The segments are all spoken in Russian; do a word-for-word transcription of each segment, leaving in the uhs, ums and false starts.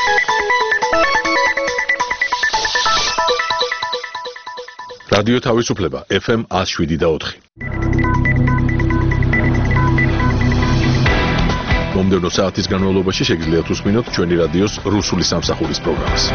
რადიო თავისუფლება ეფ ემ one oh seven და four. მომდევნო საათის განმავლობაში შეგიძლიათ უსმინოთ ჩვენი რადიოს რუსული სამსახურის პროგრამას.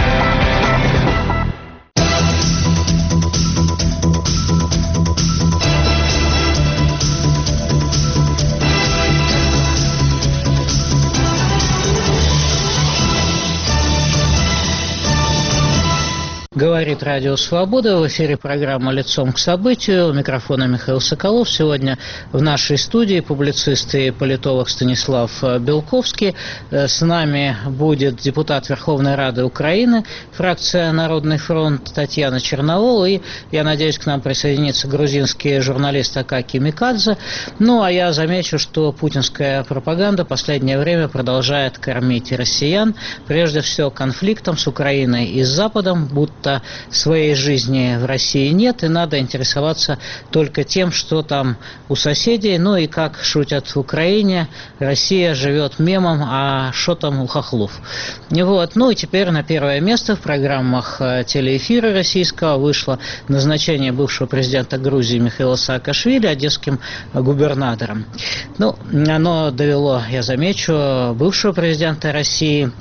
Говорит Радио Свобода, в эфире программа «Лицом к событию». У микрофона Михаил Соколов. Сегодня в нашей студии публицист и политолог Станислав Белковский. С нами будет депутат Верховной Рады Украины, фракция «Народный фронт» Татьяна Черновол. И, я надеюсь, к нам присоединится грузинский журналист Акаки Микадзе. Ну, а я замечу, что путинская пропаганда в последнее время продолжает кормить россиян, прежде всего конфликтом с Украиной и с Западом, будто своей жизни в России нет, и надо интересоваться только тем, что там у соседей. Ну и как шутят в Украине, Россия живет мемом, а что там у хохлов. Вот. Ну и теперь на первое место в программах телеэфира российского вышло назначение бывшего президента Грузии Михаила Саакашвили одесским губернатором. Ну, оно довело, я замечу, бывшего президента России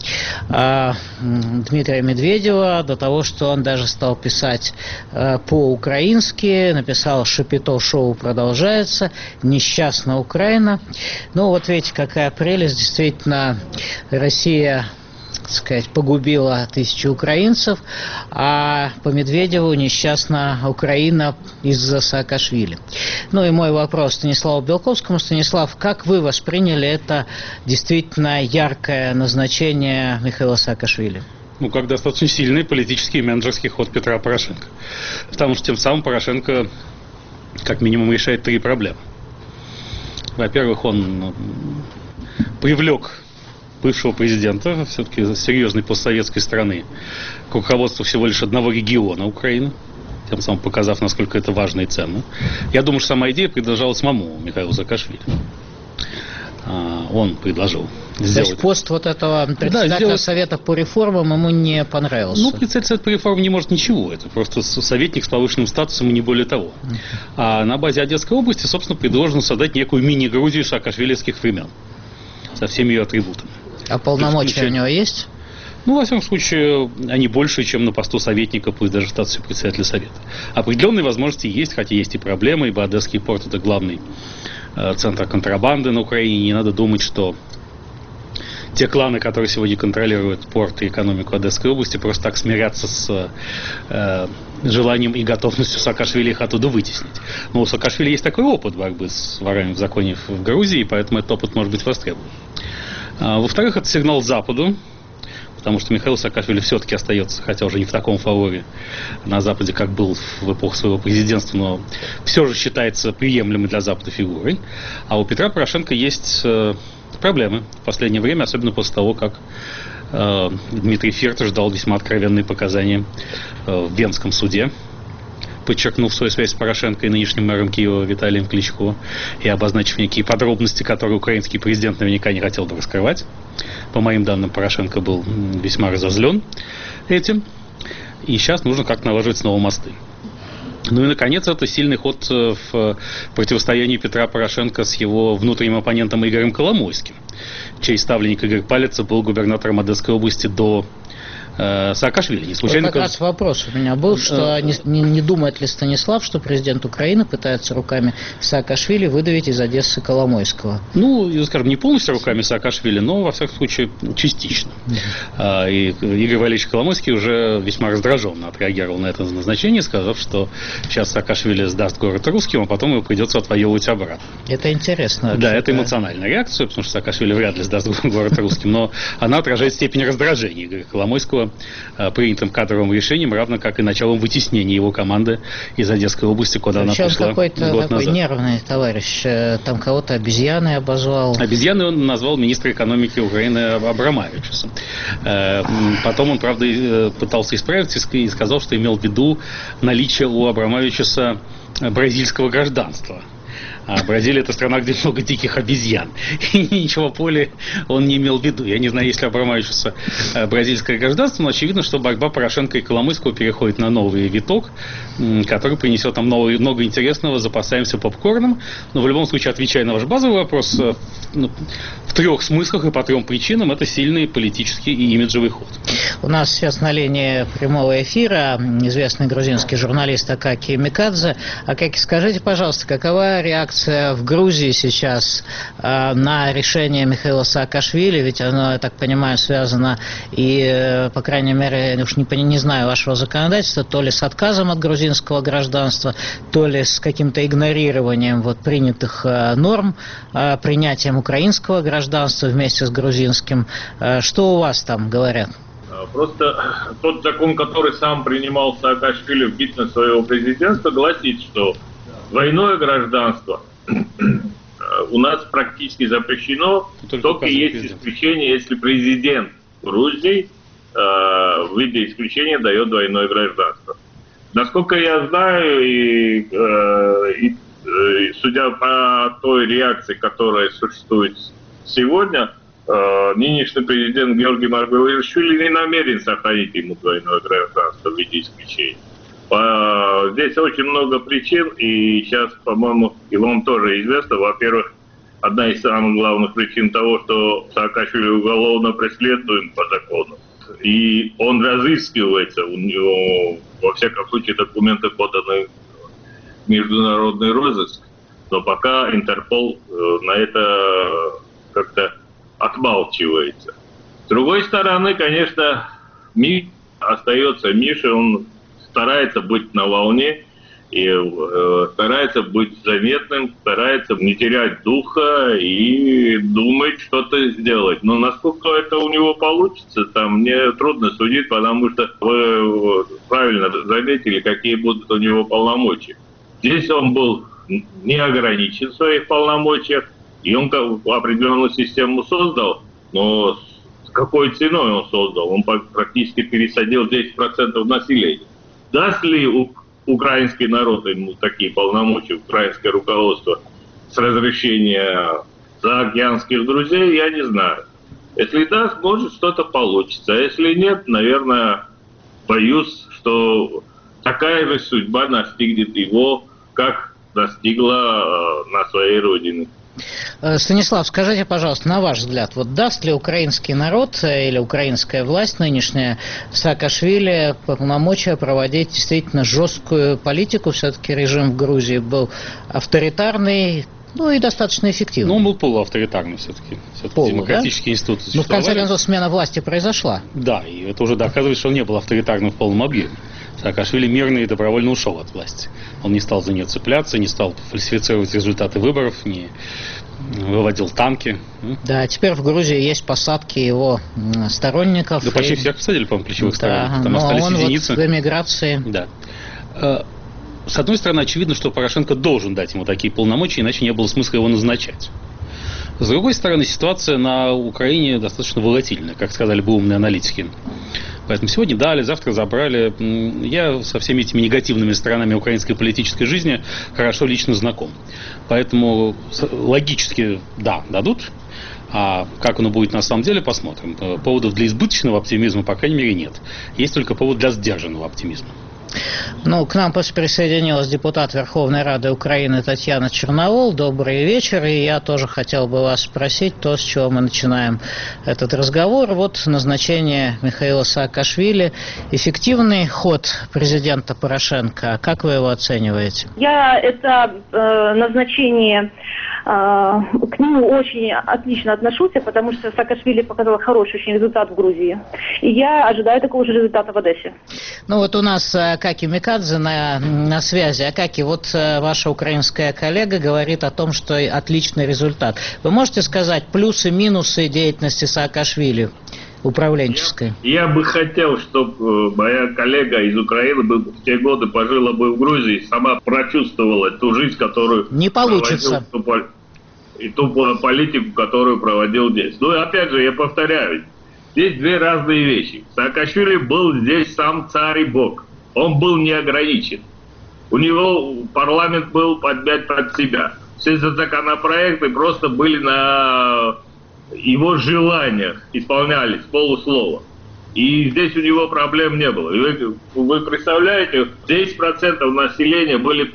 Дмитрия Медведева до того, что он даже стал писать э, по-украински, написал «Шапито шоу продолжается», «Несчастна Украина». Ну вот видите, какая прелесть, действительно, Россия, так сказать, погубила тысячи украинцев, а по Медведеву несчастна Украина из-за Саакашвили. Ну и мой вопрос Станиславу Белковскому. Станислав, как вы восприняли это действительно яркое назначение Михаила Саакашвили? Ну, как достаточно сильный политический и менеджерский ход Петра Порошенко. Потому что тем самым Порошенко, как минимум, решает три проблемы. Во-первых, он привлек бывшего президента, все-таки серьезной постсоветской страны, к руководству всего лишь одного региона Украины, тем самым показав, насколько это важно и ценно. Я думаю, что сама идея предложила самому Михаилу Саакашвили. Он предложил сделать. То есть пост вот этого председателя да, сделать... Совета по реформам ему не понравился? Ну, председатель Совета по реформам не может ничего. Это просто советник с повышенным статусом и не более того. Uh-huh. А на базе Одесской области, собственно, предложено создать некую мини-Грузию саакашвилевских времен. Со всеми ее атрибутами. А полномочия включая... у него есть? Ну, во всяком случае, они больше, чем на посту советника, пусть даже в статусе председателя Совета. Определенные возможности есть, хотя есть и проблемы, ибо Одесский порт – это главный э, центр контрабанды на Украине. Не надо думать, что те кланы, которые сегодня контролируют порт и экономику Одесской области, просто так смирятся с э, желанием и готовностью Саакашвили их оттуда вытеснить. Но у Саакашвили есть такой опыт борьбы с ворами в законе в Грузии, поэтому этот опыт может быть востребован. А, во-вторых, это сигнал Западу, потому что Михаил Саакашвили все-таки остается, хотя уже не в таком фаворе на Западе, как был в эпоху своего президентства, но все же считается приемлемой для Запада фигурой. А у Петра Порошенко есть э, проблемы в последнее время, особенно после того, как э, Дмитрий Фирташ дал весьма откровенные показания э, в Венском суде, подчеркнув свою связь с Порошенко и нынешним мэром Киева Виталием Кличко и обозначив некие подробности, которые украинский президент наверняка не хотел бы раскрывать. По моим данным, Порошенко был весьма разозлен этим. И сейчас нужно как-то налаживать снова мосты. Ну и, наконец, это сильный ход в противостоянии Петра Порошенко с его внутренним оппонентом Игорем Коломойским, чей ставленник Игорь Палица был губернатором Одесской области до Саакашвили. Не случайно, вот как раз вопрос у меня был, что не, не, не думает ли Станислав, что президент Украины пытается руками Саакашвили выдавить из Одессы Коломойского? Ну, скажем, не полностью руками Саакашвили, но, во всяком случае, частично. Mm-hmm. И Игорь Валерьевич Коломойский уже весьма раздраженно отреагировал на это назначение, сказав, что сейчас Саакашвили сдаст город русским, а потом его придется отвоевывать обратно. Это интересно. Да, это эмоциональная реакция, потому что Саакашвили вряд ли сдаст город русским, но она отражает степень раздражения Игоря Коломойского принятым кадровым решением, равно как и началом вытеснения его команды из Одесской области, куда она пришла какой-то год такой назад. Нервный товарищ, там кого-то обезьяной обозвал. Обезьяной он назвал министра экономики Украины Абрамавичуса. Потом он, правда, пытался исправиться и сказал, что имел в виду наличие у Абрамавичуса бразильского гражданства. А Бразилия – это страна, где много диких обезьян. И ничего более он не имел в виду. Я не знаю, есть ли у Абрамовичуса бразильское гражданство, но очевидно, что борьба Порошенко и Коломойского переходит на новый виток, который принесет нам новый, много интересного. Запасаемся попкорном. Но в любом случае, отвечая на ваш базовый вопрос, ну, в трех смыслах и по трем причинам это сильный политический и имиджевый ход. У нас сейчас на линии прямого эфира известный грузинский журналист Акаки Микадзе. Акаки, скажите, пожалуйста, какова реакция в Грузии сейчас э, на решение Михаила Саакашвили? Ведь оно, я так понимаю, связано и, э, по крайней мере, я уж не, не знаю вашего законодательства, то ли с отказом от грузинского гражданства, то ли с каким-то игнорированием вот, принятых э, норм, э, принятием украинского гражданства вместе с грузинским. Э, что у вас там говорят? Просто тот закон, который сам принимал Саакашвили в бытность своего президентства, гласит, что двойное гражданство у нас практически запрещено, только, только есть президент. Исключение, если президент Грузии э, в виде исключения дает двойное гражданство. Насколько я знаю, и, э, и, и судя по той реакции, которая существует сегодня, нынешний президент Георгий Маргвелишвили не намерен сохранить ему двойное гражданство в виде исключения. Здесь очень много причин, и сейчас, по-моему, и вам тоже известно, во-первых, одна из самых главных причин того, что Саакашвили уголовно преследуем по закону, и он разыскивается, у него, во всяком случае, документы поданы в международный розыск, но пока Интерпол на это как-то отмалчивается. С другой стороны, конечно, Миш остается Миша, он старается быть на волне и э, старается быть заметным, старается не терять духа и думать что-то сделать. Но насколько это у него получится, там мне трудно судить, потому что вы правильно заметили, какие будут у него полномочия. Здесь он был не ограничен в своих полномочиях, и он определенную систему создал, но с какой ценой он создал? Он практически пересадил десять процентов населения. Даст ли украинский народ ему такие полномочия, украинское руководство, с разрешения заокеанских друзей, я не знаю. Если даст, может что-то получится. А если нет, наверное, боюсь, что такая же судьба настигнет его, как настигла э, на своей родине. Станислав, скажите, пожалуйста, на ваш взгляд, вот даст ли украинский народ или украинская власть нынешняя Саакашвили полномочия проводить действительно жесткую политику? Все-таки режим в Грузии был авторитарный, ну и достаточно эффективный. Ну, он был полуавторитарный все-таки. все-таки Полу, демократические да? институты Ну, в конце концов, смена власти произошла. Да, и это уже доказывает, что он не был авторитарным в полном объеме. Саакашвили мирно и добровольно ушел от власти. Он не стал за нее цепляться, не стал фальсифицировать результаты выборов, не выводил танки. Да, теперь в Грузии есть посадки его сторонников. Да, почти и... всех посадили, по-моему, ключевых да, сторонников. Там но остались он единицы. Вот в эмиграции. Да. С одной стороны, очевидно, что Порошенко должен дать ему такие полномочия, иначе не было смысла его назначать. С другой стороны, ситуация на Украине достаточно волатильная, как сказали бы умные аналитики. Поэтому сегодня дали, завтра забрали. Я со всеми этими негативными сторонами украинской политической жизни хорошо лично знаком. Поэтому логически, да, дадут. А как оно будет на самом деле, посмотрим. Поводов для избыточного оптимизма, по крайней мере, нет. Есть только повод для сдержанного оптимизма. Ну, к нам присоединилась депутат Верховной Рады Украины Татьяна Черновол. Добрый вечер. И я тоже хотел бы вас спросить то, с чего мы начинаем этот разговор. Вот назначение Михаила Саакашвили. Эффективный ход президента Порошенко. Как вы его оцениваете? Я это э, назначение к нему очень отлично отношусь, потому что Саакашвили показал хороший очень результат в Грузии. И я ожидаю такого же результата в Одессе. Ну вот у нас Акаки Микадзе на, на связи. Акаки, вот ваша украинская коллега говорит о том, что отличный результат. Вы можете сказать плюсы-минусы деятельности Саакашвили? Управленческой. Я, я бы хотел, чтобы моя коллега из Украины бы в те годы пожила бы в Грузии, сама прочувствовала ту жизнь, которую не получится. Проводил, и ту политику, которую проводил здесь. Ну и опять же, я повторяю, здесь две разные вещи. Саакашвили был здесь сам царь и бог. Он был не ограничен. У него парламент был подмять под себя. все законопроекты просто были на его желаниях, исполнялись полуслова. И здесь у него проблем не было. И вы, вы представляете, десять процентов населения были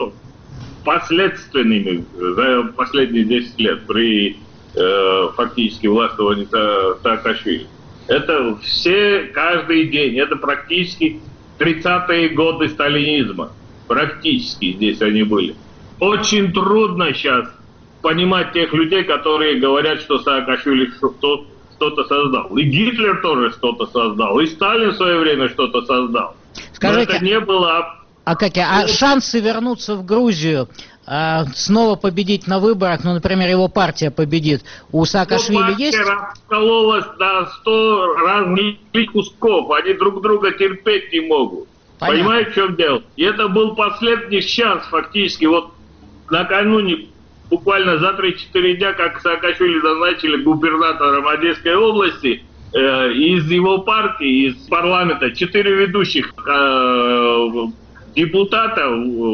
последственными за последние десять лет при э, фактически властвовании Саакашвили. Это все, каждый день, это практически тридцатые годы сталинизма. Практически здесь они были. Очень трудно сейчас понимать тех людей, которые говорят, что Саакашвили что-то создал. И Гитлер тоже что-то создал, и Сталин в свое время что-то создал. Скажите, но это не было... А как а шансы вернуться в Грузию, а, снова победить на выборах, ну, например, его партия победит, у Саакашвили есть? Партия раскололась на сто разных кусков, они друг друга терпеть не могут. Понятно. Понимаете, в чем дело? И это был последний шанс фактически, вот накануне, буквально за три-четыре дня, как Саакашвили назначили губернатором Одесской области, э, из его партии, из парламента, четыре ведущих э, депутата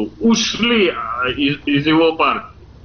ушли из, из его партии.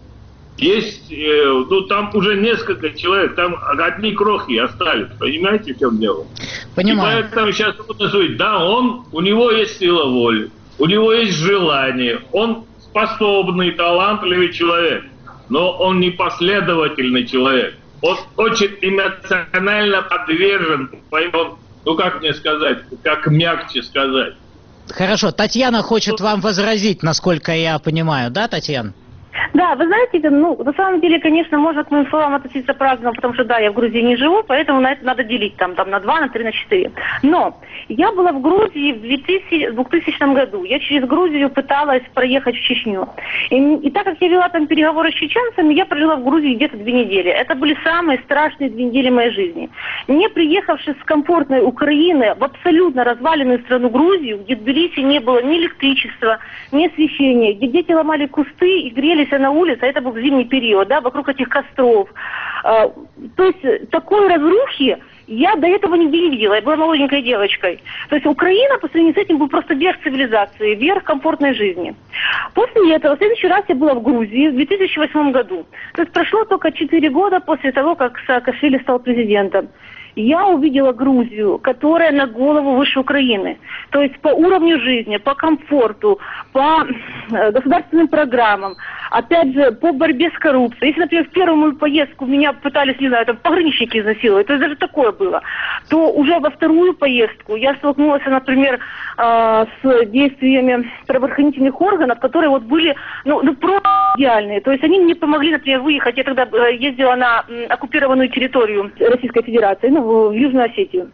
Есть, э, ну там уже несколько человек, там одни крохи остались, понимаете, в чем дело? Понимаю. И поэтому сейчас трудно судить. Да, он, у него есть сила воли, у него есть желание, он способный, талантливый человек, но он не последовательный человек. Он очень эмоционально подвержен, он, ну как мне сказать, как мягче сказать. Хорошо, Татьяна хочет вам возразить, насколько я понимаю, да, Татьяна? Да, вы знаете, ну, на самом деле, конечно, можно к моим словам относиться правильно, потому что, да, я в Грузии не живу, поэтому на это надо делить там, там на два, на три, на четыре. Но я была в Грузии в двухтысячном году. Я через Грузию пыталась проехать в Чечню. И, и так как я вела там переговоры с чеченцами, я прожила в Грузии где-то две недели. Это были самые страшные две недели моей жизни. Мне, приехавшись с комфортной Украины в абсолютно разваленную страну Грузию, где в Тбилиси не было ни электричества, ни освещения, где дети ломали кусты и грелись на улице, а это был зимний период, да, вокруг этих костров. А, то есть такой разрухи я до этого нигде не видела. Я была молоденькой девочкой. То есть Украина по сравнению с этим был просто верх цивилизации, верх комфортной жизни. После этого, в следующий раз я была в Грузии в две тысячи восьмом году. То есть прошло только четыре года после того, как Саакашвили стал президентом. Я увидела Грузию, которая на голову выше Украины. То есть по уровню жизни, по комфорту, по государственным программам, опять же, по борьбе с коррупцией. Если, например, в первую мою поездку меня пытались, не знаю, там, пограничники изнасиловать, то есть даже такое было, то уже во вторую поездку я столкнулась, например, с действиями правоохранительных органов, которые вот были, ну, ну просто идеальные. То есть они мне помогли, например, выехать. Я тогда ездила на оккупированную территорию Российской Федерации, ну, в Южную Осетию.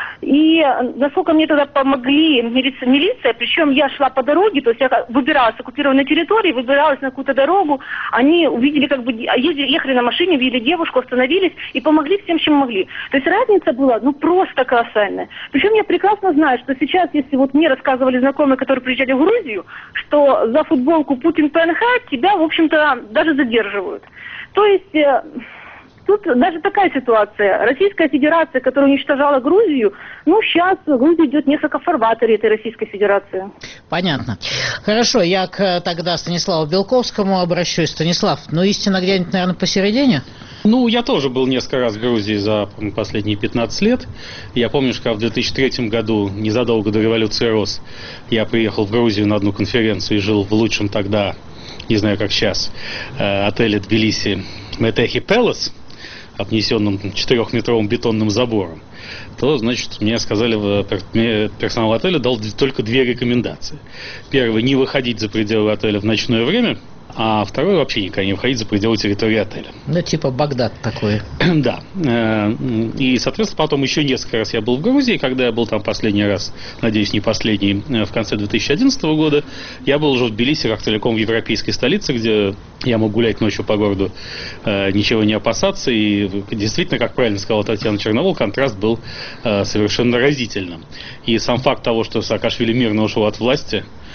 И насколько мне тогда помогли милиция, милиция, причем я шла по дороге, то есть я выбиралась с оккупированной территории, выбиралась на какую-то дорогу, они увидели, как бы, ездили, ехали на машине, видели девушку, остановились и помогли всем, чем могли. То есть разница была, ну, просто колоссальная. Причем я прекрасно знаю, что сейчас, если вот мне рассказывали знакомые, которые приезжали в Грузию, что за футболку Путин ПНХ тебя, в общем-то, даже задерживают. То есть... Тут даже такая ситуация. Российская Федерация, которая уничтожала Грузию, ну, сейчас Грузия идет несколько в фарватере этой Российской Федерации. Понятно. Хорошо, я к, тогда Станиславу Белковскому обращусь. Станислав, ну, истина где-нибудь, наверное, посередине? Ну, я тоже был несколько раз в Грузии за последние пятнадцать лет. Я помню, что в две тысячи третьем году, незадолго до революции РОС, я приехал в Грузию на одну конференцию и жил в лучшем тогда, не знаю, как сейчас, отеле Тбилиси Метехи Пелес, обнесенным четырехметровым бетонным забором, то, значит, мне сказали, мне персонал отеля дал только две рекомендации. Первое, не выходить за пределы отеля в ночное время, а второе, вообще никогда не выходить за пределы территории отеля. Ну, типа Багдад такой. Да. И, соответственно, потом еще несколько раз я был в Грузии. Когда я был там последний раз, надеюсь, не последний, в конце две тысячи одиннадцатого года, я был уже в Тбилиси, как целиком в европейской столице, где я мог гулять ночью по городу, ничего не опасаться. И действительно, как правильно сказала Татьяна Черновол, контраст был совершенно разительным. И сам факт того, что Саакашвили мирно ушел от власти,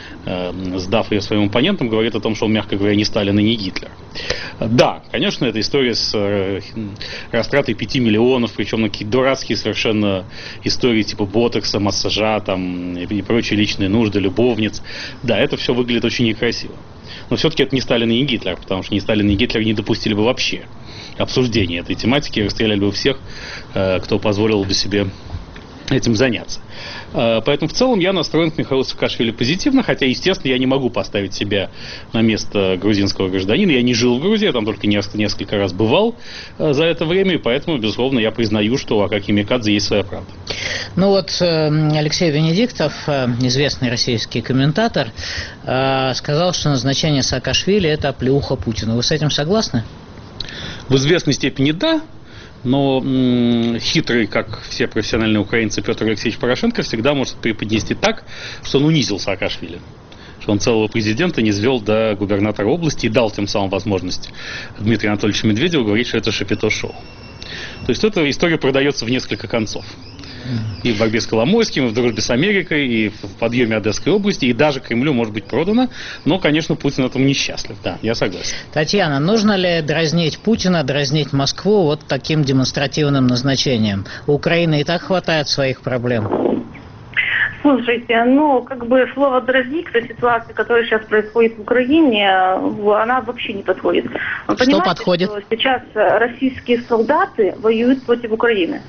сдав ее своим оппонентам, говорит о том, что он, мягко говоря, не Сталин и не Гитлер. Да, конечно, эта история с растратой пяти миллионов, причем на какие-то дурацкие совершенно истории типа ботокса, массажа там, и прочие личные нужды, любовниц. Да, это все выглядит очень некрасиво. Но все-таки это не Сталин и не Гитлер, потому что ни Сталин, ни Гитлер не допустили бы вообще обсуждения этой тематики, расстреляли бы всех, кто позволил бы себе этим заняться. Поэтому в целом я настроен к Михаилу Саакашвили позитивно, хотя, естественно, я не могу поставить себя на место грузинского гражданина. Я не жил в Грузии, я там только несколько, несколько раз бывал за это время, и поэтому, безусловно, я признаю, что у Акакия Микадзе есть своя правда. Ну вот Алексей Венедиктов, известный российский комментатор, сказал, что назначение Саакашвили – это оплеуха Путину. Вы с этим согласны? В известной степени да. Но м- хитрый, как все профессиональные украинцы, Петр Алексеевич Порошенко всегда может преподнести так, что он унизил Саакашвили. Что он целого президента не низвел до губернатора области и дал тем самым возможность Дмитрию Анатольевичу Медведеву говорить, что это шапито-шоу. То есть эта история продается в несколько концов. И в борьбе с Коломойским, и в дружбе с Америкой, и в подъеме Одесской области, и даже Кремлю может быть продано. Но, конечно, Путин этому несчастлив. Да, я согласен. Татьяна, нужно ли дразнить Путина, дразнить Москву вот таким демонстративным назначением? У Украины и так хватает своих проблем. Слушайте, ну, как бы слово «дразнить» к ситуации, которая сейчас происходит в Украине, она вообще не подходит. Вы что подходит? Что сейчас российские солдаты воюют против Украины.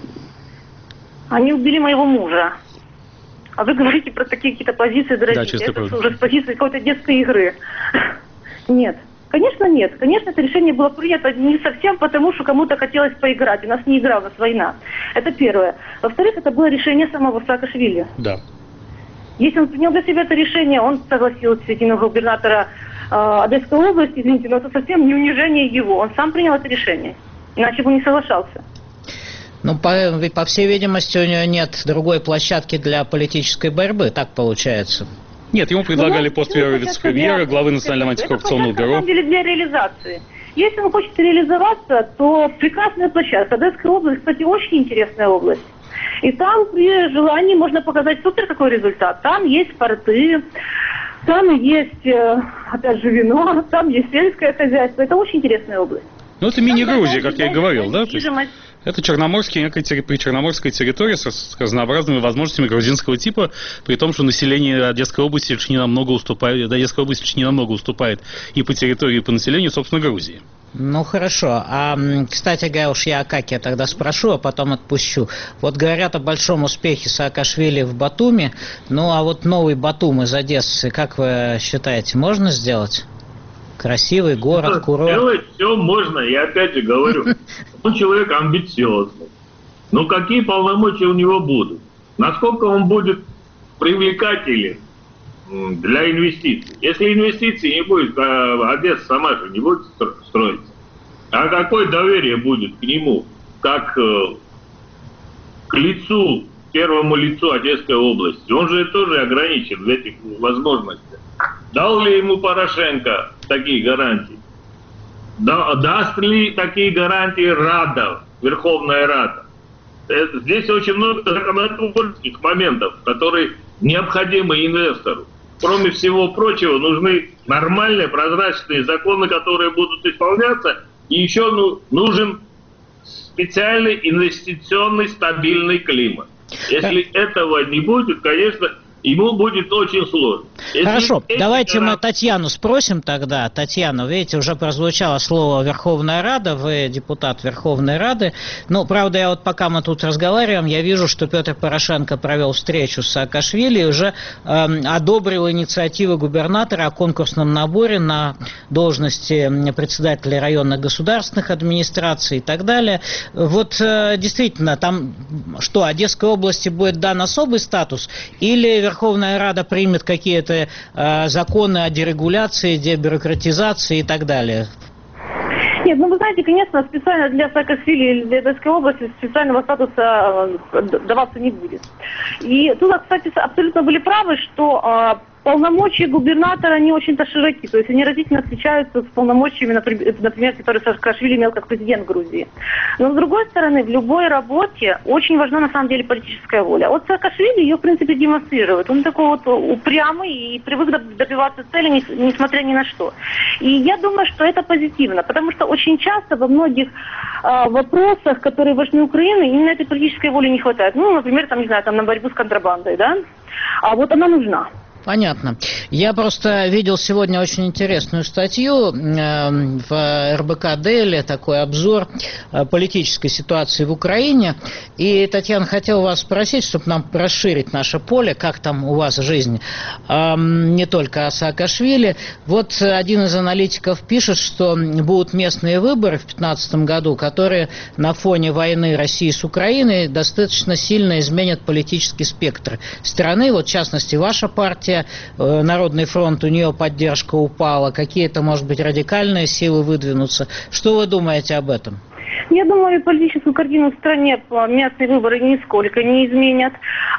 Они убили моего мужа. А вы говорите про такие какие-то позиции дразнить. Да, это правда. уже с позиции какой-то детской игры. Нет. Конечно, нет. Конечно, это решение было принято не совсем потому, что кому-то хотелось поиграть. У нас не игра, у нас война. Это первое. Во-вторых, это было решение самого Саакашвили. Да. Если он принял для себя это решение, он согласился с этим губернатора э, Одесской области, извините, но это совсем не унижение его. Он сам принял это решение. Иначе бы не соглашался. Ну, по, по всей видимости, у него нет другой площадки для политической борьбы, так получается. Нет, ему предлагали ну, пост первого вице-премьера, главы Национального антикоррупционного бюро. Это, на самом деле, для реализации. Если он хочет реализоваться, то прекрасная площадка. Одесская область, кстати, очень интересная область. И там при желании можно показать супер какой результат. Там есть порты, там есть, опять же, вино, там есть сельское хозяйство. Это очень интересная область. Ну, это мини-Грузия, как я и говорил, да? То есть это черноморский, некая причерноморская территория с, с разнообразными возможностями грузинского типа, при том, что население Одесской области лишь не намного уступает, Одесская область лишь не намного уступает и по территории, и по населению, собственно, Грузии. Ну, хорошо. А, кстати говоря, уж я Акакия тогда спрошу, а потом отпущу. Вот говорят о большом успехе Саакашвили в Батуми. Ну, а вот новый Батум из Одессы, как вы считаете, можно сделать? Красивый город, курорт. Делать все можно, я опять же говорю. Он человек амбициозный. Но какие полномочия у него будут? Насколько он будет привлекателен для инвестиций? Если инвестиций не будет, Одесса сама же не будет строиться. А какое доверие будет к нему, как к лицу, первому лицу Одесской области? Он же тоже ограничен в этих возможностях. Дал ли ему Порошенко такие гарантии? Да, даст ли такие гарантии Рада, Верховная Рада? Это, здесь очень много законодательных моментов, которые необходимы инвестору. Кроме всего прочего, нужны нормальные, прозрачные законы, которые будут исполняться. И еще ну, нужен специальный инвестиционный стабильный климат. Если этого не будет, конечно, ему будет очень сложно. Если Хорошо, давайте гора... мы Татьяну спросим тогда. Татьяна, видите, уже прозвучало слово Верховная Рада, вы депутат Верховной Рады. Ну, правда, я вот пока мы тут разговариваем, я вижу, что Петр Порошенко провел встречу с Саакашвили и уже э, одобрил инициативу губернатора о конкурсном наборе на должности председателя районных государственных администраций и так далее. Вот э, действительно, там что, Одесской области будет дан особый статус или Верховная Рада примет какие-то э, законы о дерегуляции, дебюрократизации и так далее? Нет, ну вы знаете, конечно, специально для Саакашвили или для Одесской области специального статуса даваться не будет. И тут, кстати, абсолютно были правы, что полномочия губернатора не очень-то широки, то есть они разительно отличаются с полномочиями, например, которые Саакашвили имел как президент Грузии. Но с другой стороны, в любой работе очень важна на самом деле политическая воля. Вот Саакашвили ее в принципе демонстрирует. Он такой вот упрямый и привык добиваться цели, несмотря ни на что. И я думаю, что это позитивно, потому что очень часто во многих э, вопросах, которые важны Украине, именно этой политической воли не хватает. Ну, например, там, не знаю, там на борьбу с контрабандой, да? А вот она нужна. Понятно. Я просто видел сегодня очень интересную статью в эр бэ ка Дейли, такой обзор политической ситуации в Украине. И, Татьяна, хотел вас спросить, чтобы нам расширить наше поле, как там у вас жизнь, не только о Саакашвили. Вот один из аналитиков пишет, что будут местные выборы в две тысячи пятнадцатом году, которые на фоне войны России с Украиной достаточно сильно изменят политический спектр страны. Вот, в частности, ваша партия, Народный фронт, у нее поддержка упала, какие-то, может быть, радикальные силы выдвинутся. Что вы думаете об этом? Я думаю, политическую картину в стране местные выборы нисколько не изменят.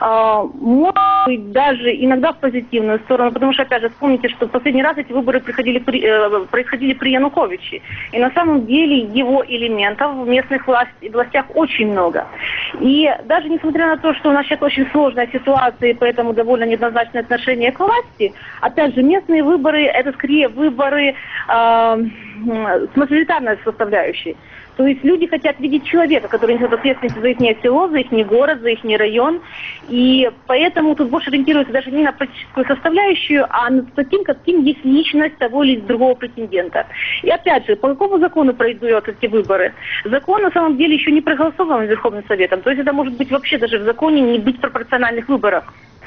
Может быть, даже иногда в позитивную сторону, потому что, опять же, вспомните, что в последний раз эти выборы приходили при, происходили при Януковиче. И на самом деле его элементов в местных власть, властях очень много. И даже несмотря на то, что у нас сейчас очень сложная ситуация, и поэтому довольно неоднозначное отношение к власти, опять же, местные выборы – это скорее выборы э, с мажоритарной составляющей. То есть люди хотят видеть человека, который несет ответственность за их село, за их город, за их район. И поэтому тут больше ориентируются даже не на политическую составляющую, а на таким, каким есть личность того или другого претендента. И опять же, по какому закону пройдут эти выборы? Закон на самом деле еще не проголосован Верховным Советом. То есть это может быть вообще даже в законе не быть пропорциональных выборов.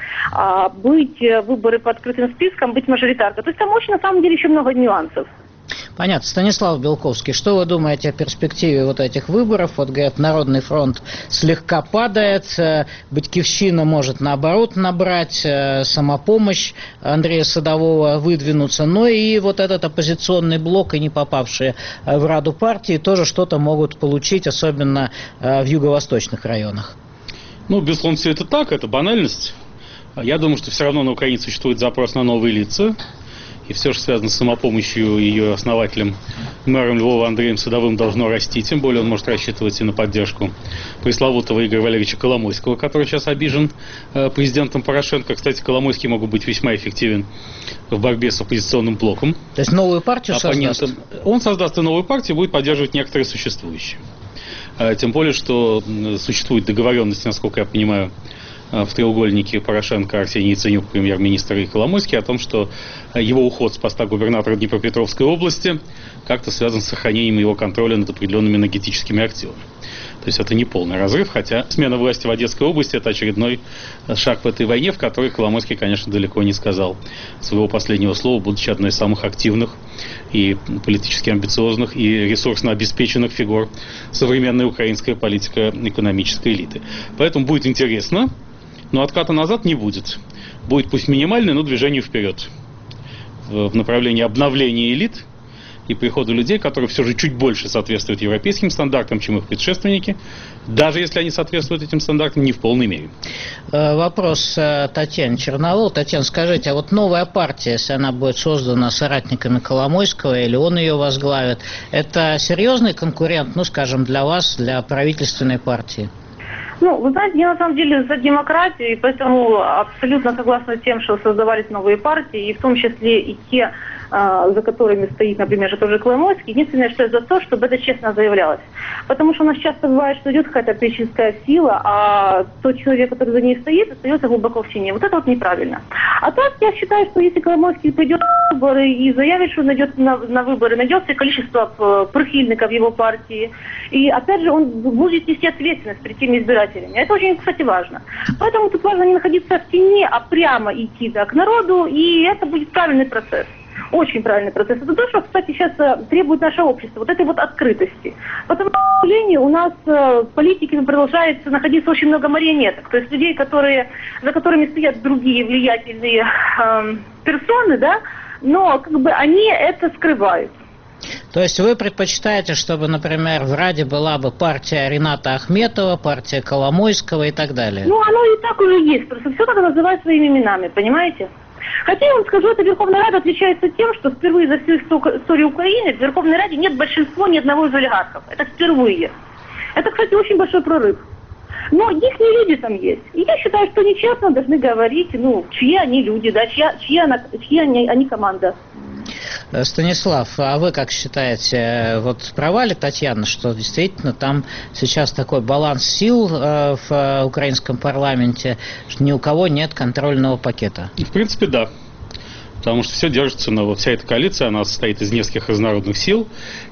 А быть выборы по открытым спискам, быть мажоритаркой. То есть там очень на самом деле еще много нюансов. Понятно. Станислав Белковский, что вы думаете о перспективе вот этих выборов? Вот, говорят, Народный фронт слегка падает, Батькивщина может, наоборот, набрать, Самопомощь Андрея Садового выдвинуться, но и вот этот оппозиционный блок и не попавшие в Раду партии тоже что-то могут получить, особенно в юго-восточных районах. Ну, безусловно, все это так, это банальность. Я думаю, что все равно на Украине существует запрос на новые лица. И все, что связано с Самопомощью, ее основателем, мэром Львова Андреем Садовым, должно расти. Тем более он может рассчитывать и на поддержку пресловутого Игоря Валерьевича Коломойского, который сейчас обижен э, президентом Порошенко. Кстати, Коломойский мог быть весьма эффективен в борьбе с оппозиционным блоком. То есть новую партию создаст? Он создаст и новую партию, будет поддерживать некоторые существующие. Э, тем более, что существует договоренность, насколько я понимаю, в треугольнике Порошенко, Арсений Яценюк, премьер-министр, и Коломойский, о том, что его уход с поста губернатора Днепропетровской области как-то связан с сохранением его контроля над определенными энергетическими активами. То есть это не полный разрыв, хотя смена власти в Одесской области – это очередной шаг в этой войне, в которой Коломойский, конечно, далеко не сказал своего последнего слова, будучи одной из самых активных и политически амбициозных и ресурсно обеспеченных фигур современной украинской политико-экономической элиты. Поэтому будет интересно. Но отката назад не будет. Будет пусть минимальное, но движение вперед. В направлении обновления элит и прихода людей, которые все же чуть больше соответствуют европейским стандартам, чем их предшественники, даже если они соответствуют этим стандартам не в полной мере. Вопрос Татьяне Черновол. Татьяна, скажите, а вот новая партия, если она будет создана соратниками Коломойского или он ее возглавит, это серьезный конкурент, ну, скажем, для вас, для правительственной партии? Ну, вы знаете, я на самом деле за демократию, и поэтому абсолютно согласна с тем, что создавались новые партии, и в том числе и те, за которыми стоит, например, же тоже Коломойский. Единственное, что я за то, чтобы это честно заявлялось. Потому что у нас часто бывает, что идет какая-то политическая сила, а тот человек, который за ней стоит, остается глубоко в тени. Вот это вот неправильно. А так я считаю, что если Коломойский пойдет на выборы и заявит, что найдет на, на выборы, найдется количество прихильников его партии, и опять же он будет нести ответственность перед теми избирателями. Это очень, кстати, важно. Поэтому тут важно не находиться в тени, а прямо идти да, к народу, и это будет правильный процесс. Очень правильный процесс. Это то, что, кстати, сейчас требует наше общество, вот этой вот открытости. Потому что, к сожалению, у нас в политике продолжает находиться очень много марионеток. То есть людей, которые, за которыми стоят другие влиятельные э, персоны, да, но как бы они это скрывают. То есть вы предпочитаете, чтобы, например, в Раде была бы партия Рената Ахметова, партия Коломойского и так далее? Ну, оно и так уже есть. Просто все надо называть своими именами, понимаете? Хотя я вам скажу, эта Верховная Рада отличается тем, что впервые за всю историю Украины в Верховной Раде нет большинства ни одного из олигархов. Это впервые. Это, кстати, очень большой прорыв. Но их не люди там есть. И я считаю, что нечестно должны говорить, ну, чьи они люди, да, чья, чья, она, чья они, они команда. Станислав, а вы как считаете, вот права ли Татьяна, что действительно там сейчас такой баланс сил э, в украинском парламенте, что ни у кого нет контрольного пакета? В принципе, да. Потому что все держится, на, вся эта коалиция, она состоит из нескольких разнородных сил,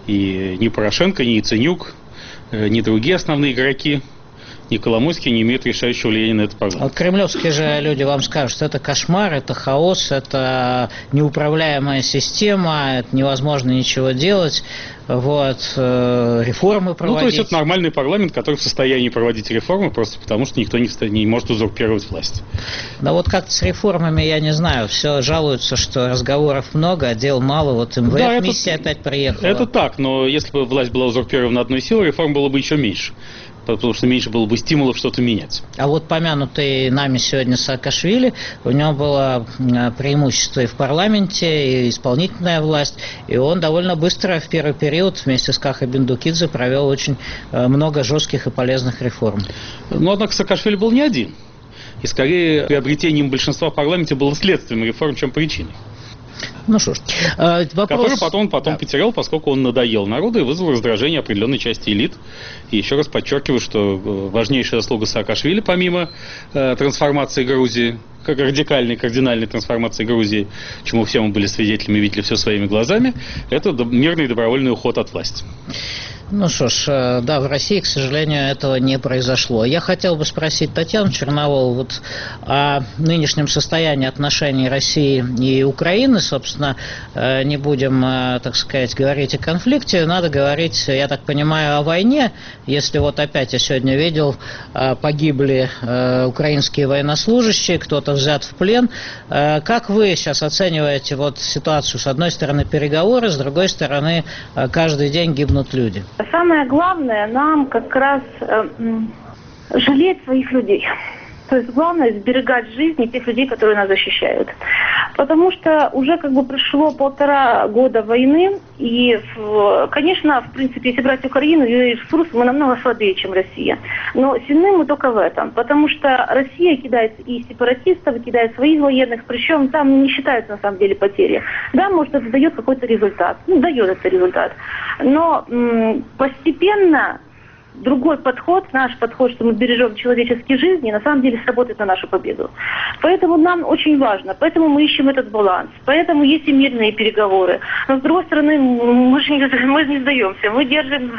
и ни Порошенко, ни Яценюк, ни другие основные игроки, ни Коломойский не имеют решающего влияния на этот парламент. Вот кремлевские же люди вам скажут, что это кошмар, это хаос, это неуправляемая система, это невозможно ничего делать, вот, э, реформы проводить. Ну, то есть это нормальный парламент, который в состоянии проводить реформы, просто потому что никто не, не может узурпировать власть. Да вот как-то с реформами, я не знаю, все жалуются, что разговоров много, а дел мало, вот МВФ да, миссия это, опять приехала. Это так, но если бы власть была узурпирована одной силой, реформ было бы еще меньше. Потому что меньше было бы стимулов что-то менять. А вот помянутый нами сегодня Саакашвили, у него было преимущество и в парламенте, и исполнительная власть, и он довольно быстро в первый период вместе с Кахой Бендукидзе провел очень много жестких и полезных реформ. Но, однако, Саакашвили был не один. И, скорее, приобретением большинства в парламенте было следствием реформ, чем причиной. Ну что ж, э, вопрос... Который потом, потом да. потерял, поскольку он надоел народу и вызвал раздражение определенной части элит. И еще раз подчеркиваю, что важнейшая заслуга Саакашвили, помимо э, трансформации Грузии, как радикальной, кардинальной трансформации Грузии, чему все мы были свидетелями, видели все своими глазами, это мирный и добровольный уход от власти. Ну что ж, да, в России, к сожалению, этого не произошло. Я хотел бы спросить Татьяну Черноволу вот о нынешнем состоянии отношений России и Украины. Собственно, не будем, так сказать, говорить о конфликте, надо говорить, я так понимаю, о войне. Если вот опять я сегодня видел, погибли украинские военнослужащие, кто-то взят в плен. Как вы сейчас оцениваете вот ситуацию? С одной стороны переговоры, с другой стороны каждый день гибнут люди. Самое главное нам как раз э, жалеть своих людей. То есть главное сберегать жизни тех людей, которые нас защищают. Потому что уже как бы прошло полтора года войны, и, конечно, в принципе, если брать Украину, ее ресурсы, мы намного слабее, чем Россия. Но сильны мы только в этом, потому что Россия кидает и сепаратистов, и кидает своих военных, причем там не считаются на самом деле потери. Да, может, это дает какой-то результат, ну, дает это результат. Но м- постепенно другой подход, наш подход, что мы бережем человеческие жизни, на самом деле сработает на нашу победу. Поэтому нам очень важно, поэтому мы ищем этот баланс, поэтому есть и мирные переговоры. Но с другой стороны, мы же не, мы не сдаемся, мы держим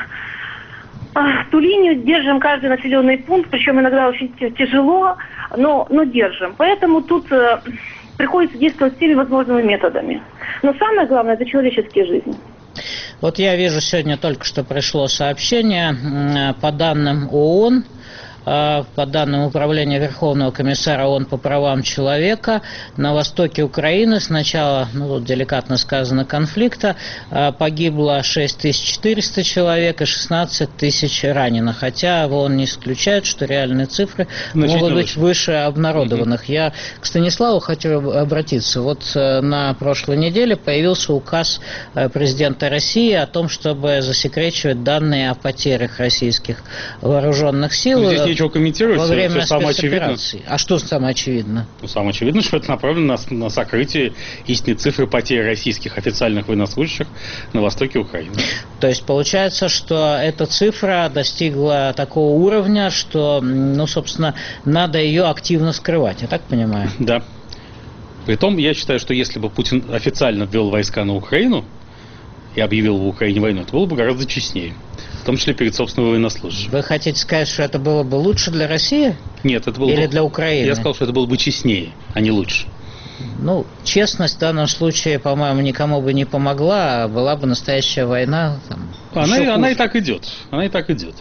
ту линию, держим каждый населенный пункт, причем иногда очень тяжело, но, но держим. Поэтому тут э, приходится действовать всеми возможными методами. Но самое главное – это человеческие жизни. Вот я вижу, сегодня только что пришло сообщение по данным ООН, по данным Управления Верховного комиссара ООН по правам человека, на востоке Украины с начала, ну, вот деликатно сказано, конфликта погибло шесть тысяч четыреста человек и шестнадцать тысяч ранено. Хотя ООН не исключает, что реальные цифры Значительно могут быть выше, выше обнародованных. Угу. Я к Станиславу хочу обратиться. Вот на прошлой неделе появился указ президента России о том, чтобы засекречивать данные о потерях российских вооруженных сил. Ну, здесь нечего комментировать, во время все самое очевидно. А что самое очевидно? Ну, самое очевидно, что это направлено на, на сокрытие истинной цифры потерь российских официальных военнослужащих на востоке Украины. То есть получается, что эта цифра достигла такого уровня, что, ну, собственно, надо ее активно скрывать, я так понимаю? Да. Притом, я считаю, что если бы Путин официально ввел войска на Украину и объявил в Украине войну, это было бы гораздо честнее. В том числе перед собственным военнослужащим. Вы хотите сказать, что это было бы лучше для России? Нет, это было Или бы... для Украины? Я сказал, что это было бы честнее, а не лучше. Ну, честность в данном случае, по-моему, никому бы не помогла, а была бы настоящая война. Там, она, и, она и так идет. Она и так идет.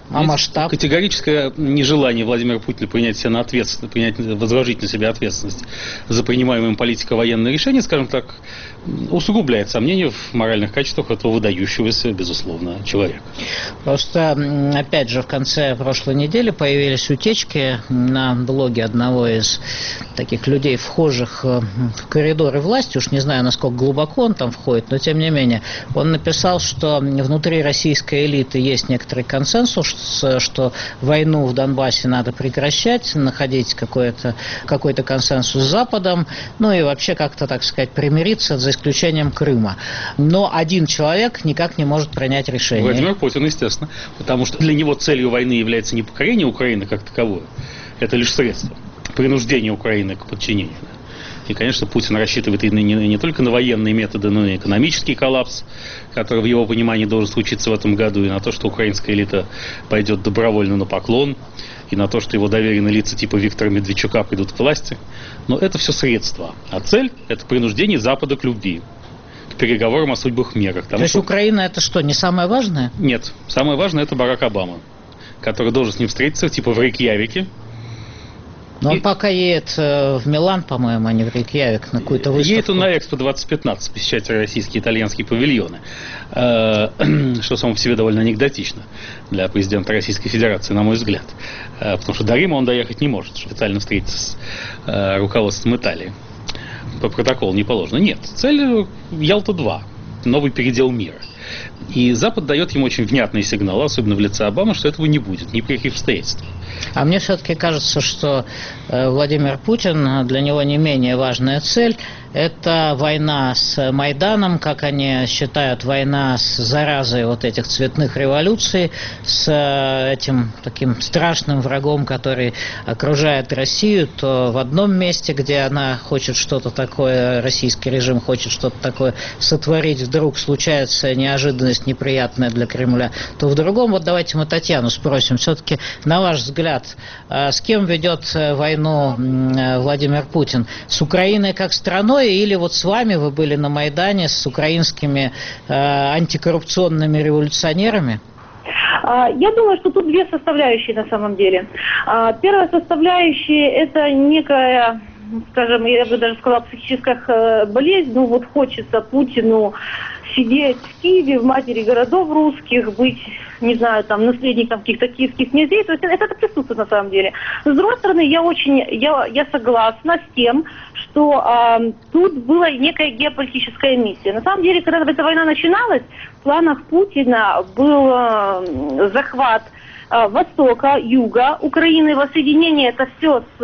А масштаб? Категорическое нежелание Владимира Путина принять, себя на ответственность, принять, возложить на себя ответственность за принимаемые им политико-военные решения, скажем так, усугубляет сомнения в моральных качествах этого выдающегося, безусловно, человека. Просто, опять же, в конце прошлой недели появились утечки на блоге одного из таких людей, вхожих в коридоры власти, уж не знаю, насколько глубоко он там входит, но тем не менее, он написал, что внутри российской элиты есть некоторый консенсус, что войну в Донбассе надо прекращать, находить какой-то, какой-то консенсус с Западом, ну и вообще как-то, так сказать, примириться, за исключением Крыма. Но один человек никак не может принять решение. Владимир Путин, естественно, потому что для него целью войны является не покорение Украины как таковое, это лишь средство принуждения Украины к подчинению. И, конечно, Путин рассчитывает и не, не только на военные методы, но и экономический коллапс, который в его понимании должен случиться в этом году, и на то, что украинская элита пойдет добровольно на поклон, и на то, что его доверенные лица типа Виктора Медведчука придут к власти. Но это все средства. А цель – это принуждение Запада к любви, к переговорам о судьбах мира. То есть что... Украина – это что, не самое важное? Нет. Самое важное – это Барак Обама, который должен с ним встретиться типа в Рейкьявике. Но он и... пока едет в Милан, по-моему, а не в Рейкьявик, на какую-то выставку. Едет он на Экспо двадцать пятнадцать, посещать российские и итальянские павильоны, что само по себе довольно анекдотично для президента Российской Федерации, на мой взгляд. Потому что до Рима он доехать не может, чтобы официально встретиться с руководством Италии. По протоколу не положено. Нет, цель Ялта-два, новый передел мира. И Запад дает ему очень внятные сигналы, особенно в лице Обамы, что этого не будет, ни при каких обстоятельствах. А мне все-таки кажется, что Владимир Путин, для него не менее важная цель – это война с Майданом, как они считают, война с заразой вот этих цветных революций, с этим таким страшным врагом, который окружает Россию, то в одном месте, где она хочет что-то такое, российский режим хочет что-то такое сотворить, вдруг случается неожиданность неприятная для Кремля, то в другом, вот давайте мы Татьяну спросим, все-таки, на ваш взгляд, с кем ведет войну Владимир Путин? С Украиной как страной или вот с вами вы были на Майдане с украинскими э, антикоррупционными революционерами? Я думаю, что тут две составляющие на самом деле. Первая составляющая – это некая, скажем, я бы даже сказала, психическая болезнь. Ну вот хочется Путину сидеть в Киеве, в матери городов русских, быть, не знаю, там, наследником каких-то киевских князей. То есть это, это присутствует на самом деле. С другой стороны, я очень, я, я согласна с тем, что э, тут была некая геополитическая миссия. На самом деле, когда эта война начиналась, в планах Путина был э, захват э, Востока, Юга Украины, воссоединение это все с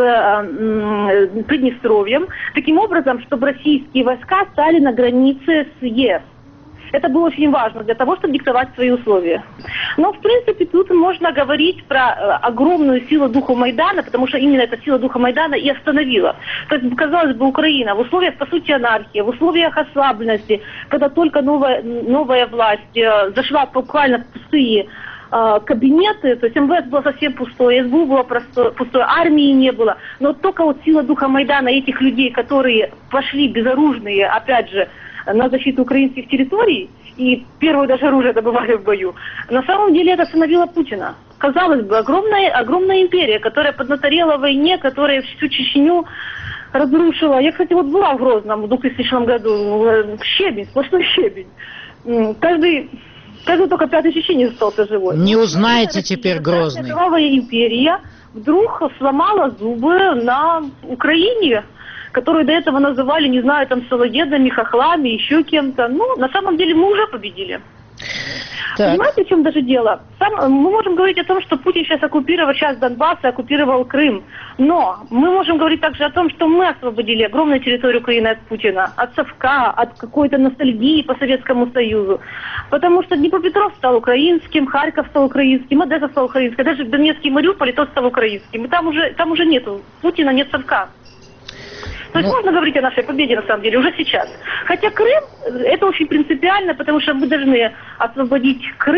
э, Приднестровьем, таким образом, чтобы российские войска стали на границе с ЕС. Это было очень важно для того, чтобы диктовать свои условия. Но, в принципе, тут можно говорить про э, огромную силу духа Майдана, потому что именно эта сила духа Майдана и остановила. То есть, казалось бы, Украина в условиях, по сути, анархии, в условиях ослабленности, когда только новая, новая власть э, зашла буквально в пустые э, кабинеты, то есть эм вэ эс было совсем пустое, эс бэ у было просто пустое, армии не было. Но только вот сила духа Майдана этих людей, которые пошли безоружные, опять же, на защиту украинских территорий, и первое даже оружие добывали в бою, на самом деле это остановило Путина. Казалось бы, огромная, огромная империя, которая поднаторела в войне, которая всю Чечню разрушила. Я, кстати, вот была в Грозном в двухтысячном году, щебень, сплошной щебень. Каждый, каждый только пятый чеченец остался живой. Не узнаете теперь Грозный. Кровавая империя вдруг сломала зубы на Украине, которую до этого называли, не знаю, там, салоедами, хохлами, еще кем-то. Ну, на самом деле мы уже победили. Так. Понимаете, в чем даже дело? Сам, мы можем говорить о том, что Путин сейчас оккупировал часть Донбасса, оккупировал Крым. Но мы можем говорить также о том, что мы освободили огромную территорию Украины от Путина, от совка, от какой-то ностальгии по Советскому Союзу. Потому что Днепропетровск стал украинским, Харьков стал украинским, Одесса стал украинским, даже Донецкий Мариуполь тот стал украинским. И там уже, там уже нету Путина, нет совка. То есть ну, можно говорить о нашей победе, на самом деле, уже сейчас. Хотя Крым, это очень принципиально, потому что мы должны освободить Крым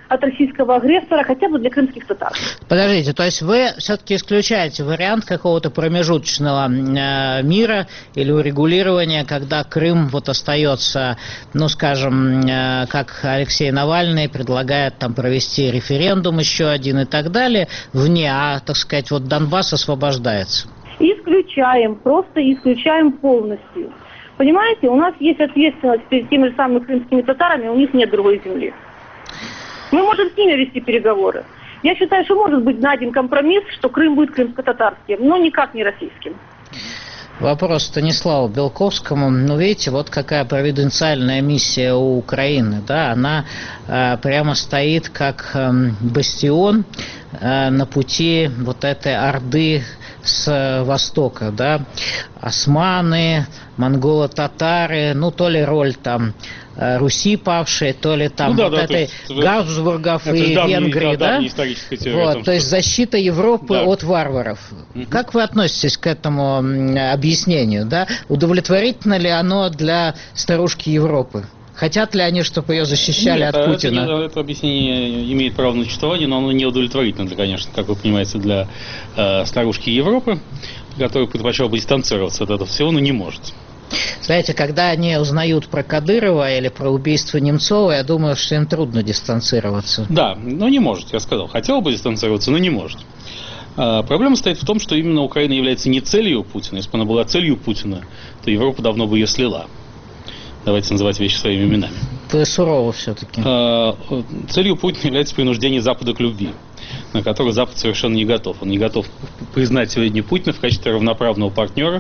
от российского агрессора, хотя бы для крымских татар. Подождите, то есть вы все-таки исключаете вариант какого-то промежуточного э, мира или урегулирования, когда Крым вот остается, ну, скажем, э, как Алексей Навальный предлагает там провести референдум еще один и так далее, вне, а, так сказать, вот Донбасс освобождается? Исключаем, просто исключаем полностью. Понимаете, у нас есть ответственность перед теми же самыми крымскими татарами, у них нет другой земли. Мы можем с ними вести переговоры. Я считаю, что может быть найден компромисс, что Крым будет крымско-татарским, но никак не российским. Вопрос Станиславу Белковскому. Ну, видите, вот какая провиденциальная миссия у Украины, да, она э, прямо стоит как э, бастион э, на пути вот этой орды с востока, да, османы, монголо-татары, ну, то ли роль там Руси павшей, то ли там ну, да, вот да, этой есть, Габсбургов и Венгрии, да? да? Вот, том, то есть защита Европы да. от варваров. Угу. Как вы относитесь к этому объяснению, да? Удовлетворительно ли оно для старушки Европы? Хотят ли они, чтобы ее защищали Нет, от Путина? Это, это объяснение имеет право на существование, но оно не удовлетворительно, конечно, как вы понимаете, для э, старушки Европы, которая предпочла бы дистанцироваться от этого всего, но не может. Знаете, когда они узнают про Кадырова или про убийство Немцова, я думаю, что им трудно дистанцироваться. Да, но не может, я сказал. Хотела бы дистанцироваться, но не может. А, проблема стоит в том, что именно Украина является не целью Путина. Если бы она была целью Путина, то Европа давно бы ее слила. Давайте называть вещи своими именами. Вы сурово все-таки. А, целью Путина является принуждение Запада к любви, на которую Запад совершенно не готов. Он не готов признать сегодня Путина в качестве равноправного партнера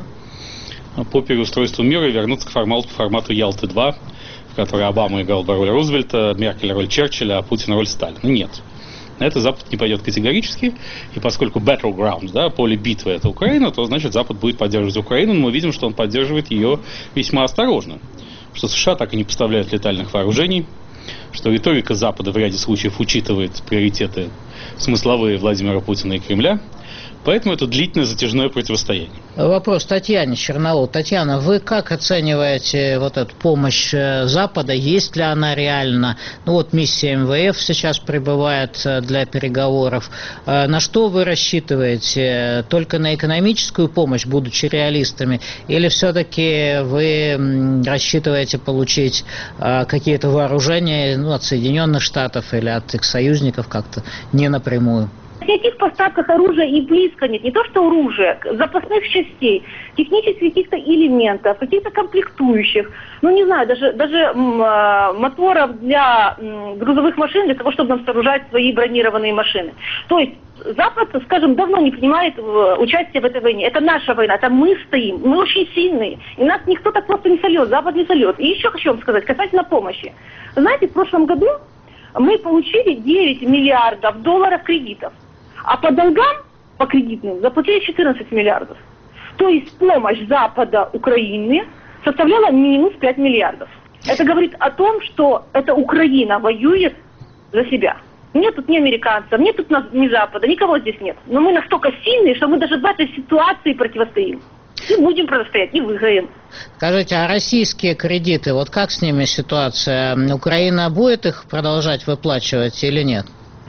по переустройству мира и вернуться к формату, формату Ялты-два, в которой Обама играл роль Рузвельта, Меркель роль Черчилля, а Путин роль Сталина. Нет. На это Запад не пойдет категорически, и поскольку battleground, да, поле битвы это Украина, то значит Запад будет поддерживать Украину, но мы видим, что он поддерживает ее весьма осторожно. Что США так и не поставляют летальных вооружений, что риторика Запада в ряде случаев учитывает приоритеты смысловые Владимира Путина и Кремля. Поэтому это длительное затяжное противостояние. Вопрос Татьяне Черновой. Татьяна, вы как оцениваете вот эту помощь Запада? Есть ли она реально? Ну вот миссия эм вэ эф сейчас прибывает для переговоров. На что вы рассчитываете? Только на экономическую помощь, будучи реалистами? Или все-таки вы рассчитываете получить какие-то вооружения ну, от Соединенных Штатов или от их союзников как-то не напрямую? О никаких поставках оружия и близко нет. Не то что оружия, запасных частей, технических каких-то элементов, каких-то комплектующих. Ну, не знаю, даже, даже м, моторов для м, грузовых машин, для того, чтобы нам сооружать свои бронированные машины. То есть Запад, скажем, давно не принимает участие в этой войне. Это наша война, это мы стоим, мы очень сильные. И нас никто так просто не сольет, Запад не сольет. И еще хочу вам сказать, касательно помощи. Знаете, в прошлом году мы получили девять миллиардов долларов кредитов. А по долгам, по кредитным, заплатили четырнадцать миллиардов. То есть помощь Запада Украине составляла минус пять миллиардов. Это говорит о том, что эта Украина воюет за себя. Нет тут ни американцев, нет тут ни Запада, никого здесь нет. Но мы настолько сильные, что мы даже в этой ситуации противостоим. И будем противостоять, и выиграем. Скажите, а российские кредиты, вот как с ними ситуация? Украина будет их продолжать выплачивать или нет?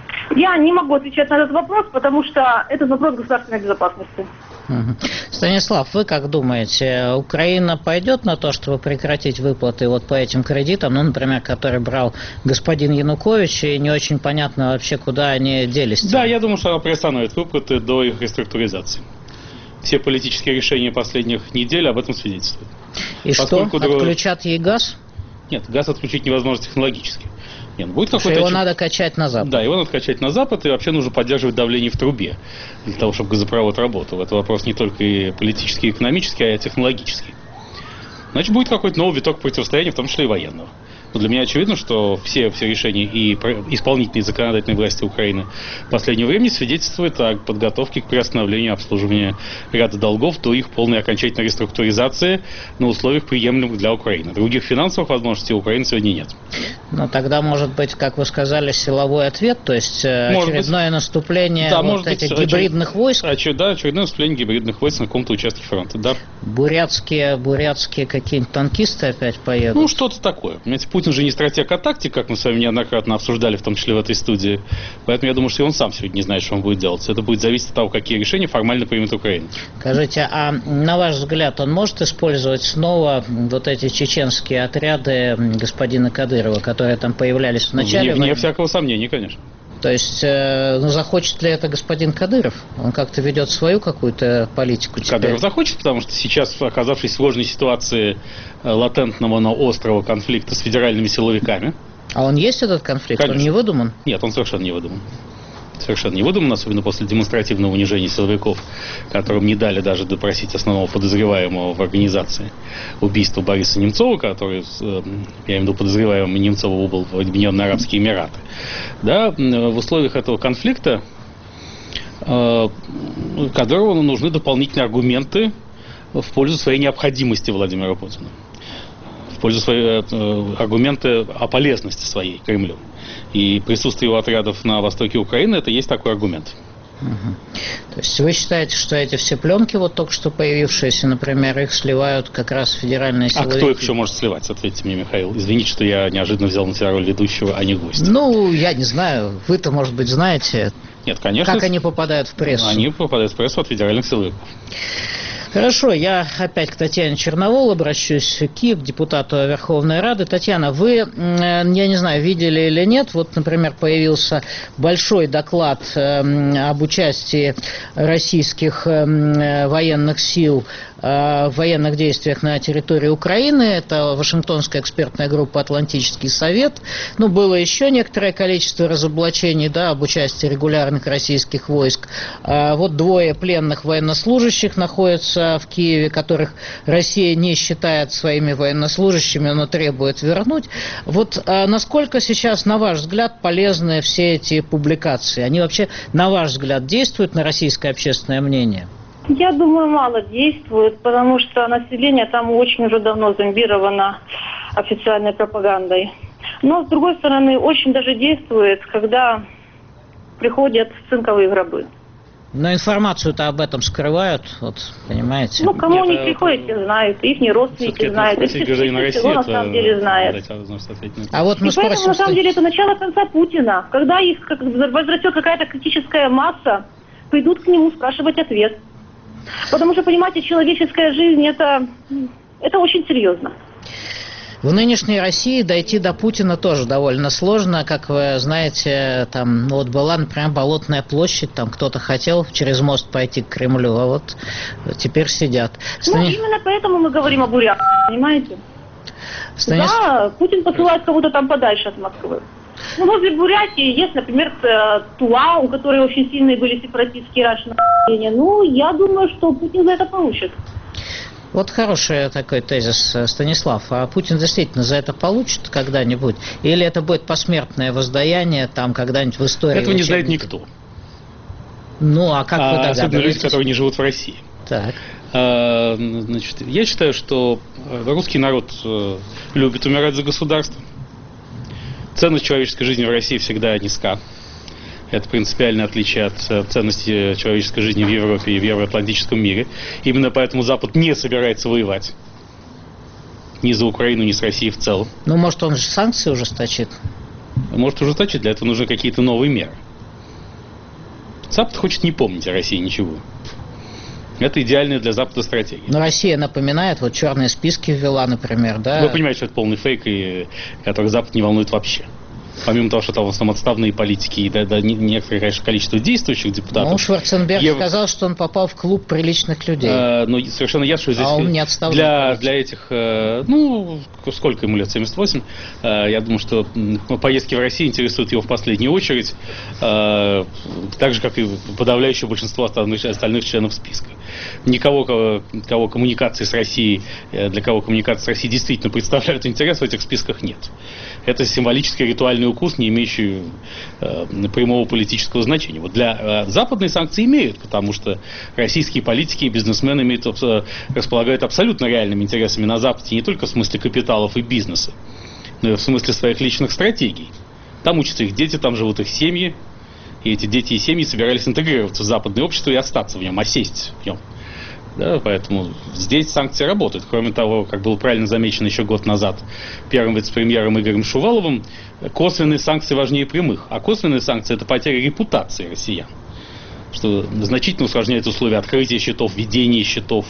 Я не могу отвечать на этот вопрос, потому что это вопрос государственной безопасности. Станислав, вы как думаете, Украина пойдет на то, чтобы прекратить выплаты вот по этим кредитам, ну, например, который брал господин Янукович, и не очень понятно вообще, куда они делись? Да, я думаю, что она приостановит выплаты до их реструктуризации. Все политические решения последних недель об этом свидетельствуют. И Поскольку что, отключат ей газ? Нет, газ отключить невозможно технологически. Нет, будет какой-то его оч... надо качать на запад. Да, его надо качать на запад, и вообще нужно поддерживать давление в трубе, для того, чтобы газопровод работал. Это вопрос не только и политический, и экономический, а и технологический. Значит, будет какой-то новый виток противостояния, в том числе и военного. Но для меня очевидно, что все, все решения и исполнительной и законодательной власти Украины в последнее время свидетельствуют о подготовке к приостановлению обслуживания ряда долгов до их полной окончательной реструктуризации на условиях, приемлемых для Украины. Других финансовых возможностей у Украины сегодня нет. Ну, тогда, может быть, как вы сказали, силовой ответ, то есть может очередное быть. наступление да, вот этих быть, гибридных войск? Очер... Да, очередное наступление гибридных войск на каком-то участке фронта, да. Бурятские, бурятские какие-нибудь танкисты опять поедут? Ну, что-то такое. Понимаете, Путин же не стратег, а тактик, как мы с вами неоднократно обсуждали, в том числе в этой студии. Поэтому я думаю, что и он сам сегодня не знает, что он будет делать. Это будет зависеть от того, какие решения формально примет Украина. Скажите, а на ваш взгляд, он может использовать снова вот эти чеченские отряды господина Кадырова, которые там появлялись в начале? Вне, вне всякого сомнения, конечно. То есть, э, ну, захочет ли это господин Кадыров? Он как-то ведет свою какую-то политику теперь? Кадыров захочет, потому что сейчас, оказавшись в сложной ситуации латентного, но острого конфликта с федеральными силовиками. А он есть, этот конфликт? Конечно. Он не выдуман? Нет, он совершенно не выдуман. Совершенно не выдуман, особенно после демонстративного унижения силовиков, которым не дали даже допросить основного подозреваемого в организации убийства Бориса Немцова, который, я имею в виду подозреваемый Немцова, убыл в Объединенные Арабские Эмираты. Да, в условиях этого конфликта Кадырову нужны дополнительные аргументы в пользу своей необходимости Владимира Путина. В пользу своей аргументы о полезности своей Кремлю. И присутствие его отрядов на востоке Украины – это есть такой аргумент. Угу. То есть вы считаете, что эти все пленки, вот только что появившиеся, например, их сливают как раз федеральные силовики? А кто их еще может сливать? Ответьте мне, Михаил. Извините, что я неожиданно взял на себя роль ведущего, а не гостя. Ну, я не знаю. Вы-то, может быть, знаете, Нет, конечно, как они попадают в прессу? Они попадают в прессу от федеральных силовиков. Хорошо, я опять к Татьяне Черновол обращусь, Киев, депутату Верховной Рады. Татьяна, вы, я не знаю, видели или нет, вот, например, появился большой доклад об участии российских военных сил в военных действиях на территории Украины. Это Вашингтонская экспертная группа «Атлантический совет». Ну, было еще некоторое количество разоблачений, да, об участии регулярных российских войск. Вот двое пленных военнослужащих находятся в Киеве, которых Россия не считает своими военнослужащими, но требует вернуть. Вот насколько сейчас, на ваш взгляд, полезны все эти публикации? Они вообще, на ваш взгляд, действуют на российское общественное мнение? Я думаю, мало действует, потому что население там очень уже давно зомбировано официальной пропагандой. Но, с другой стороны, очень даже действует, когда приходят цинковые гробы. Но информацию-то об этом скрывают, вот, понимаете? Ну, кому они приходят, те знают, их родственники знают, их все на самом деле знают. А вот мы И поэтому, на самом деле, это начало конца Путина. Когда их как, возрастет какая-то критическая масса, придут к нему спрашивать ответ. Потому что, понимаете, человеческая жизнь это, это очень серьезно. В нынешней России дойти до Путина тоже довольно сложно. Как вы знаете, там вот была, например, Болотная площадь, там кто-то хотел через мост пойти к Кремлю, а вот теперь сидят. Ну, Стани... именно поэтому мы говорим о бурятах, понимаете? Станис... Да, Путин посылает кого-то там подальше от Москвы. Ну, возле Бурятии есть, например, Тула, у которой очень сильные были сепаратистские раньше настроения. Ну, я думаю, что Путин за это получит. Вот хороший такой тезис, Станислав. А Путин действительно за это получит когда-нибудь? Или это будет посмертное воздаяние там когда-нибудь в истории? Этого не знает никто. Ну, а как а, вы догадываетесь? Особенно люди, которые не живут в России. Так. А, значит, я считаю, что русский народ любит умирать за государство. Ценность человеческой жизни в России всегда низка. Это принципиальное отличие от ценности человеческой жизни в Европе и в евроатлантическом мире. Именно поэтому Запад не собирается воевать. Ни за Украину, ни с Россией в целом. Ну, может, он же санкции ужесточит? Может ужесточить, для этого нужны какие-то новые меры. Запад хочет не помнить о России ничего. Это идеальная для Запада стратегия. Но Россия напоминает, вот черные списки ввела, например, да? Вы понимаете, что это полный фейк, и, который Запад не волнует вообще. Помимо того, что там в основном отставные политики и да, да, некоторое, конечно, количество действующих депутатов. Ну, Шварценберг Ев... сказал, что он попал в клуб приличных людей. А, ну, совершенно ясно, что здесь а он не для, для этих, ну, сколько ему лет, семьдесят восемь, я думаю, что поездки в Россию интересуют его в последнюю очередь, так же, как и подавляющее большинство остальных, остальных членов списка. Никого, кого, кого коммуникации с Россией, для кого коммуникации с Россией действительно представляют интерес, в этих списках нет. Это символический ритуальный укус, не имеющий э, прямого политического значения. Вот для э, западные санкции имеют, потому что российские политики и бизнесмены имеют, э, располагают абсолютно реальными интересами на Западе, не только в смысле капиталов и бизнеса. в смысле своих личных стратегий. Там учатся их дети, там живут их семьи, и эти дети и семьи собирались интегрироваться в западное общество и остаться в нем, осесть в нем. Да, поэтому здесь санкции работают. Кроме того, как было правильно замечено еще год назад первым вице-премьером Игорем Шуваловым, косвенные санкции важнее прямых. А косвенные санкции – это потеря репутации россиян, что значительно усложняет условия открытия счетов, ведения счетов.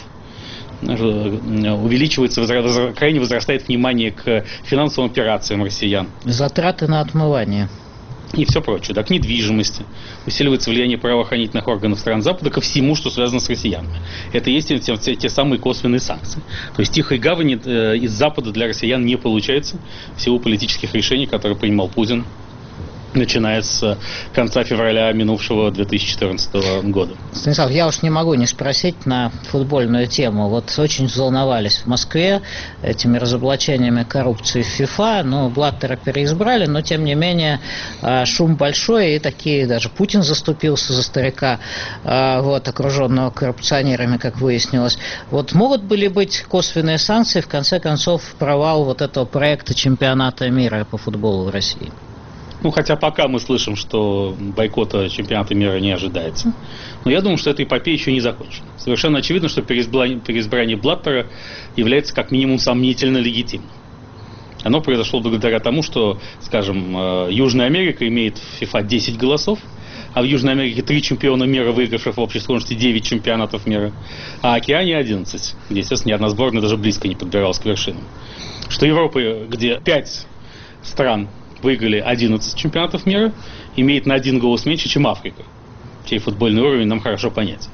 Увеличивается, крайне возрастает внимание к финансовым операциям россиян. Затраты на отмывание. И все прочее, да, к недвижимости. Усиливается влияние правоохранительных органов стран Запада ко всему, что связано с россиянами. Это и есть те, те, те самые косвенные санкции. То есть тихой гавани э, из Запада для россиян не получается в силу политических решений, которые принимал Путин, начиная с конца февраля минувшего две тысячи четырнадцатого года. Станислав, я уж не могу не спросить на футбольную тему. Вот очень взволновались в Москве этими разоблачениями коррупции в ФИФА. Ну, Блаттера переизбрали, но тем не менее шум большой, и такие даже Путин заступился за старика, вот, окруженного коррупционерами, как выяснилось. Вот могут были быть косвенные санкции, в конце концов, провал вот этого проекта чемпионата мира по футболу в России? Ну, хотя пока мы слышим, что бойкота чемпионата мира не ожидается. Но я думаю, что эта эпопея еще не закончена. Совершенно очевидно, что переизбрание, переизбрание Блаттера является как минимум сомнительно легитимным. Оно произошло благодаря тому, что, скажем, Южная Америка имеет в ФИФА десять голосов, а в Южной Америке три чемпиона мира, выигравших в общей сложности девять чемпионатов мира, а Океане одиннадцать, где, естественно, ни одна сборная даже близко не подбиралась к вершинам. Что Европа, где пять стран выиграли одиннадцать чемпионатов мира, имеет на один голос меньше, чем Африка, чей футбольный уровень нам хорошо понятен.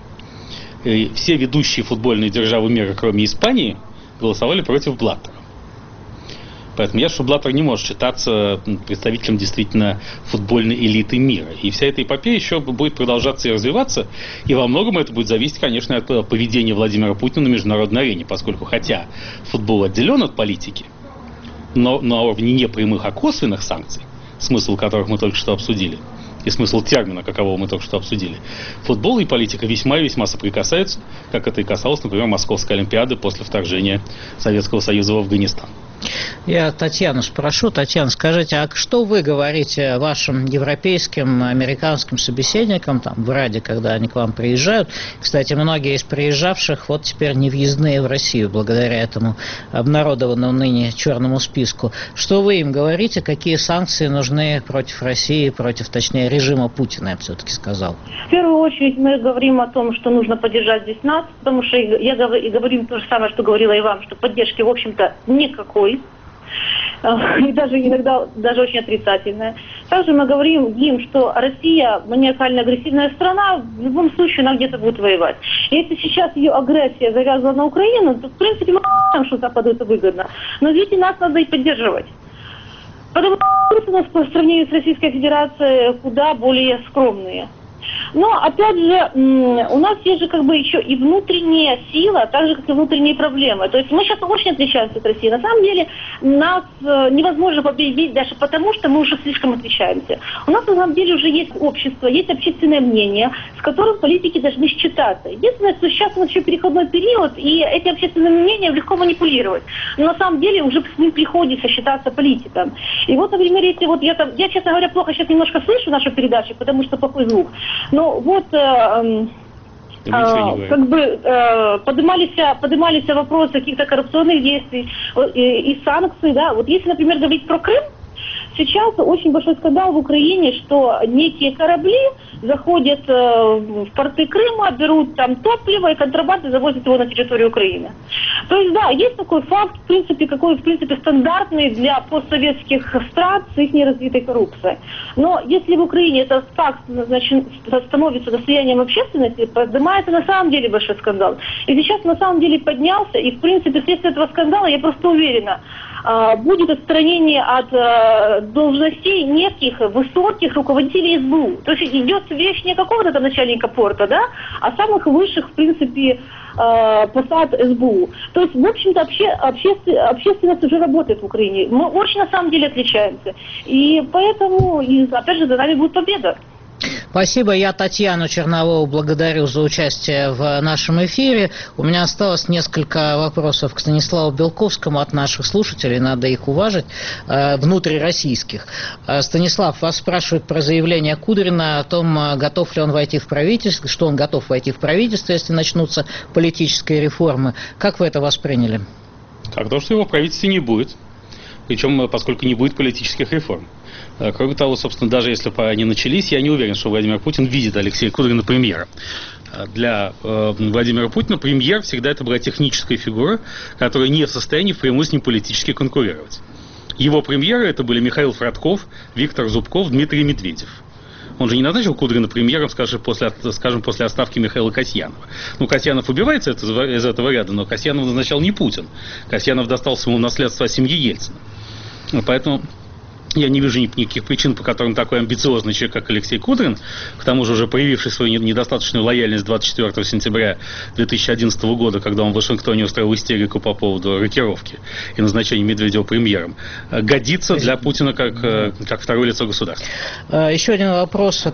И все ведущие футбольные державы мира, кроме Испании, голосовали против Блаттера. Поэтому я, что Блаттер не может считаться представителем действительно футбольной элиты мира. И вся эта эпопея еще будет продолжаться и развиваться, и во многом это будет зависеть, конечно, от поведения Владимира Путина на международной арене, поскольку хотя футбол отделен от политики, но на уровне не прямых, а косвенных санкций, смысл которых мы только что обсудили, и смысл термина, какового мы только что обсудили, футбол и политика весьма и весьма соприкасаются, как это и касалось, например, Московской Олимпиады после вторжения Советского Союза в Афганистан. Я Татьяну спрошу. Татьяна, скажите, а что вы говорите вашим европейским, американским собеседникам там в Раде, когда они к вам приезжают? Кстати, многие из приезжавших вот теперь не въездные в Россию, благодаря этому обнародованному ныне черному списку. Что вы им говорите? Какие санкции нужны против России, против, точнее, режима Путина, я бы все-таки сказал? В первую очередь мы говорим о том, что нужно поддержать здесь нас, потому что я говорим то же самое, что говорила и вам, что поддержки, в общем-то, никакой. И даже иногда даже очень отрицательная. Также мы говорим им, что Россия маниакально-агрессивная страна, в любом случае она где-то будет воевать. И если сейчас ее агрессия завязана на Украину, то в принципе мы знаем, что Западу это выгодно. Но видите, нас надо и поддерживать. Потому что у нас по сравнению с Российской Федерацией куда более скромные. Но, опять же, у нас есть же как бы еще и внутренняя сила, так же, как и внутренние проблемы. То есть мы сейчас очень отличаемся от России. На самом деле нас невозможно победить даже потому, что мы уже слишком отличаемся. У нас на самом деле уже есть общество, есть общественное мнение, с которым политики должны считаться. Единственное, что сейчас у нас еще переходной период, и эти общественные мнения легко манипулировать. Но на самом деле уже с ним приходится считаться политиком. И вот, например, если вот я там, я, честно говоря, плохо сейчас немножко слышу нашу передачу, потому что плохой звук. Но вот э, э, э, как бы э, поднимались, поднимались вопросы каких-то коррупционных действий и, и санкций, да. Вот если, например, говорить про Крым, сейчас очень большой скандал в Украине, что некие корабли заходят э, в порты Крыма, берут там топливо и контрабандой завозят его на территорию Украины. То есть, да, есть такой факт, в принципе, какой, в принципе, стандартный для постсоветских стран с их неразвитой коррупцией. Но если в Украине этот факт, значит, становится достоянием общественности, поднимается на самом деле большой скандал. И сейчас на самом деле поднялся, и, в принципе, вследствие этого скандала, я просто уверена, будет отстранение от э, должностей неких высоких руководителей эс бэ у. То есть идет речь не какого-то там начальника порта, да, а самых высших, в принципе, э, посад эс бэ у. То есть, в общем-то, обще, обществен, общественность уже работает в Украине. Мы очень, на самом деле, отличаемся. И поэтому, и, опять же, за нами будет победа. Спасибо. Я Татьяну Чернову благодарю за участие в нашем эфире. У меня осталось несколько вопросов к Станиславу Белковскому от наших слушателей. Надо их уважить. Внутрироссийских. Станислав, вас спрашивают про заявление Кудрина о том, готов ли он войти в правительство, что он готов войти в правительство, если начнутся политические реформы. Как вы это восприняли? Как то, что его в правительстве не будет. Причем, поскольку не будет политических реформ. Кроме того, собственно, даже если бы они начались, я не уверен, что Владимир Путин видит Алексея Кудрина премьером. Для э, Владимира Путина премьер всегда это была техническая фигура, которая не в состоянии впрямую с ним политически конкурировать. Его премьеры это были Михаил Фродков, Виктор Зубков, Дмитрий Медведев. Он же не назначил Кудрина премьером, скажем, после, скажем, после отставки Михаила Касьянова. Ну, Касьянов убивается из этого ряда, но Касьянов назначал не Путин. Касьянов достался ему наследство от семьи Ельцина. Поэтому я не вижу никаких причин, по которым такой амбициозный человек, как Алексей Кудрин, к тому же уже проявивший свою недостаточную лояльность двадцать четвёртого сентября две тысячи одиннадцатого года, когда он в Вашингтоне устроил истерику по поводу рокировки и назначения Медведева премьером, годится для Путина как, как второе лицо государства. Еще один вопрос